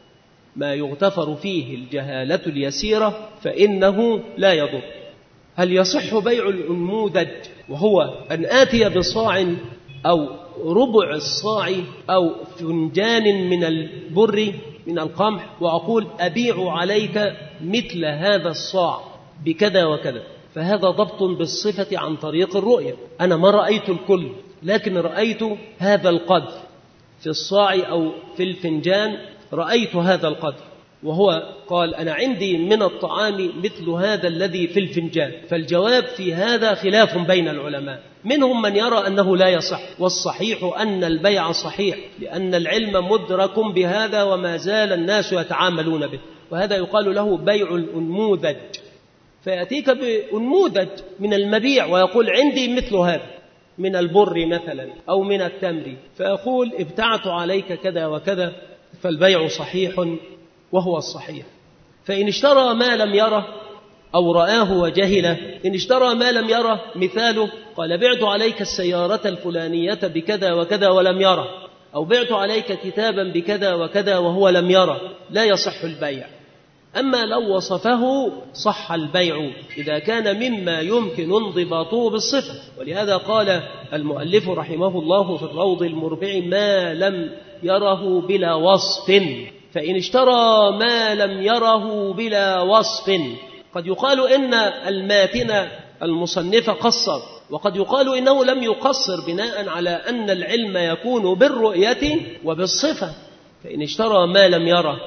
ما يغتفر فيه الجهالة اليسيرة فإنه لا يضر. هل يصح بيع الأنموذج وهو أن آتي بصاع أو ربع الصاع أو فنجان من البر من القمح وأقول أبيع عليك مثل هذا الصاع بكذا وكذا؟ فهذا ضبط بالصفة عن طريق الرؤية. أنا ما رأيت الكل، لكن رأيت هذا القدر في الصاع أو في الفنجان، رأيت هذا القدر، وهو قال أنا عندي من الطعام مثل هذا الذي في الفنجان. فالجواب في هذا خلاف بين العلماء، منهم من يرى أنه لا يصح، والصحيح أن البيع صحيح، لأن العلم مدرك بهذا وما زال الناس يتعاملون به، وهذا يقال له بيع الأنموذج. فيأتيك بأنموذج من المبيع ويقول عندي مثل هذا من البر مثلا أو من التمر، فيقول ابتعت عليك كذا وكذا، فالبيع صحيح وهو الصحيح. فإن اشترى ما لم يره أو رآه وجهله، إن اشترى ما لم يره مثاله قال بعت عليك السيارة الفلانية بكذا وكذا ولم يره، أو بعت عليك كتابا بكذا وكذا وهو لم يره، لا يصح البيع. أما لو وصفه صح البيع إذا كان مما يمكن انضباطه بالصفة. ولهذا قال المؤلف رحمه الله في الروض المربع ما لم يره بلا وصف. فإن اشترى ما لم يره بلا وصف، قد يقال إن الماتن المصنف قصر، وقد يقال إنه لم يقصر بناء على أن العلم يكون بالرؤية وبالصفة. فإن اشترى ما لم يره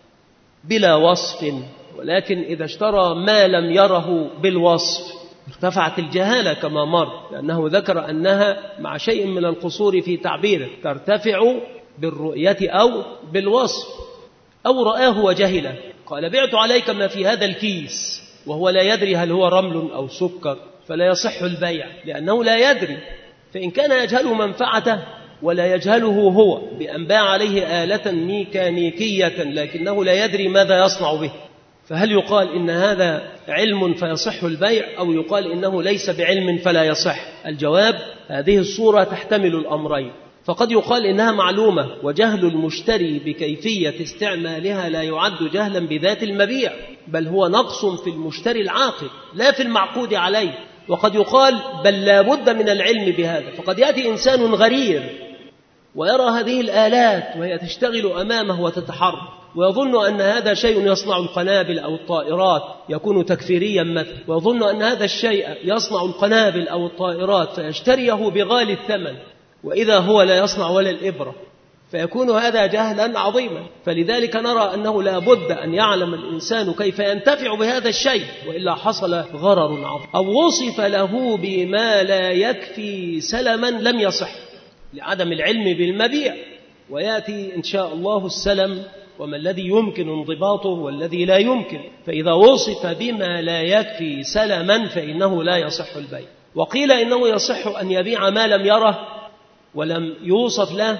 بلا وصف، ولكن إذا اشترى ما لم يره بالوصف ارتفعت الجهالة كما مر، لأنه ذكر أنها مع شيء من القصور في تعبيره ترتفع بالرؤية أو بالوصف. أو رآه وجهله، قال بعت عليك ما في هذا الكيس وهو لا يدري هل هو رمل أو سكر، فلا يصح البيع لأنه لا يدري. فإن كان يجهل منفعته ولا يجهله هو بأن باع عليه آلة ميكانيكية لكنه لا يدري ماذا يصنع به، فهل يقال إن هذا علم فيصح البيع، أو يقال إنه ليس بعلم فلا يصح؟ الجواب هذه الصورة تحتمل الأمرين. فقد يقال إنها معلومة، وجهل المشتري بكيفية استعمالها لا يعد جهلا بذات المبيع، بل هو نقص في المشتري العاقل لا في المعقود عليه. وقد يقال بل لا بد من العلم بهذا، فقد يأتي إنسان غرير ويرى هذه الآلات وهي تشتغل أمامه وتتحرك، ويظن أن هذا شيء يصنع القنابل أو الطائرات، يكون تكفيريا مثلا، ويظن أن هذا الشيء يصنع القنابل أو الطائرات فيشتريه بغالي الثمن، وإذا هو لا يصنع ولا الإبرة، فيكون هذا جهلا عظيما. فلذلك نرى أنه لا بد أن يعلم الإنسان كيف ينتفع بهذا الشيء، وإلا حصل غرر عظيم. أو وصف له بما لا يكفي سلما لم يصح لعدم العلم بالمبيع، ويأتي إن شاء الله السلم وما الذي يمكن انضباطه والذي لا يمكن. فإذا وصف بما لا يكفي سلما فإنه لا يصح البيع. وقيل إنه يصح أن يبيع ما لم يره ولم يوصف له،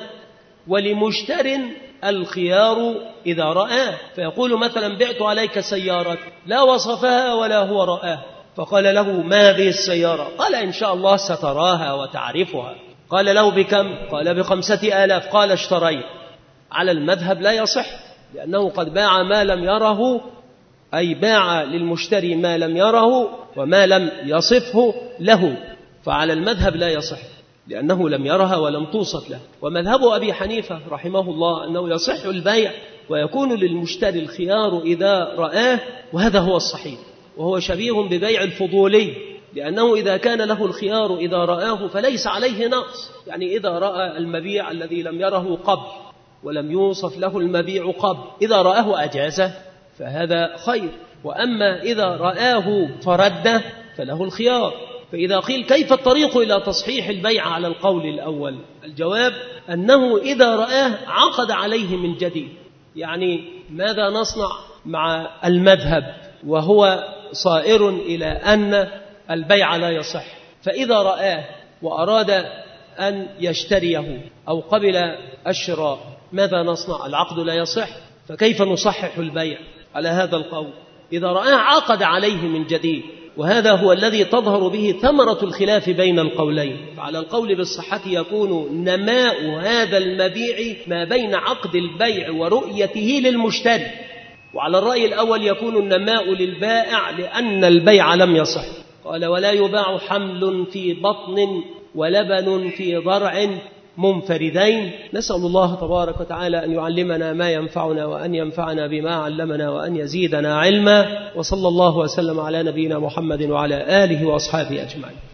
ولمشتر الخيار إذا رآه، فيقول مثلا بعت عليك سيارة لا وصفها ولا هو رآه، فقال له ما هذه السيارة؟ قال إن شاء الله ستراها وتعرفها. قال له بكم؟ قال ب5,000. قال اشتريت. على المذهب لا يصح، لأنه قد باع ما لم يره، أي باع للمشتري ما لم يره وما لم يصفه له، فعلى المذهب لا يصح لأنه لم يرها ولم توصف له. ومذهب أبي حنيفة رحمه الله أنه يصح البيع ويكون للمشتري الخيار إذا رآه، وهذا هو الصحيح، وهو شبيه ببيع الفضولي، لأنه إذا كان له الخيار إذا رآه فليس عليه نقص. يعني إذا رأى المبيع الذي لم يره قبل ولم يوصف له المبيع قبل، إذا رآه أجازه فهذا خير، وأما إذا رآه فرده فله الخيار. فإذا قيل كيف الطريق إلى تصحيح البيع على القول الأول؟ الجواب أنه إذا رآه عقد عليه من جديد. يعني ماذا نصنع مع المذهب وهو صائر إلى أن البيع لا يصح؟ فإذا رآه وأراد أن يشتريه أو قبل الشراء ماذا نصنع؟ العقد لا يصح، فكيف نصحح البيع على هذا القول؟ إذا رآه عقد عليه من جديد، وهذا هو الذي تظهر به ثمرة الخلاف بين القولين. فعلى القول بالصحة يكون نماء هذا المبيع ما بين عقد البيع ورؤيته للمشتري، وعلى الرأي الأول يكون النماء للبائع لأن البيع لم يصح. قال ولا يباع حمل في بطن ولبن في ضرع منفردين. نسأل الله تبارك وتعالى أن يعلمنا ما ينفعنا وأن ينفعنا بما علمنا وأن يزيدنا علما. وصلى الله وسلم على نبينا محمد وعلى آله وأصحابه أجمعين.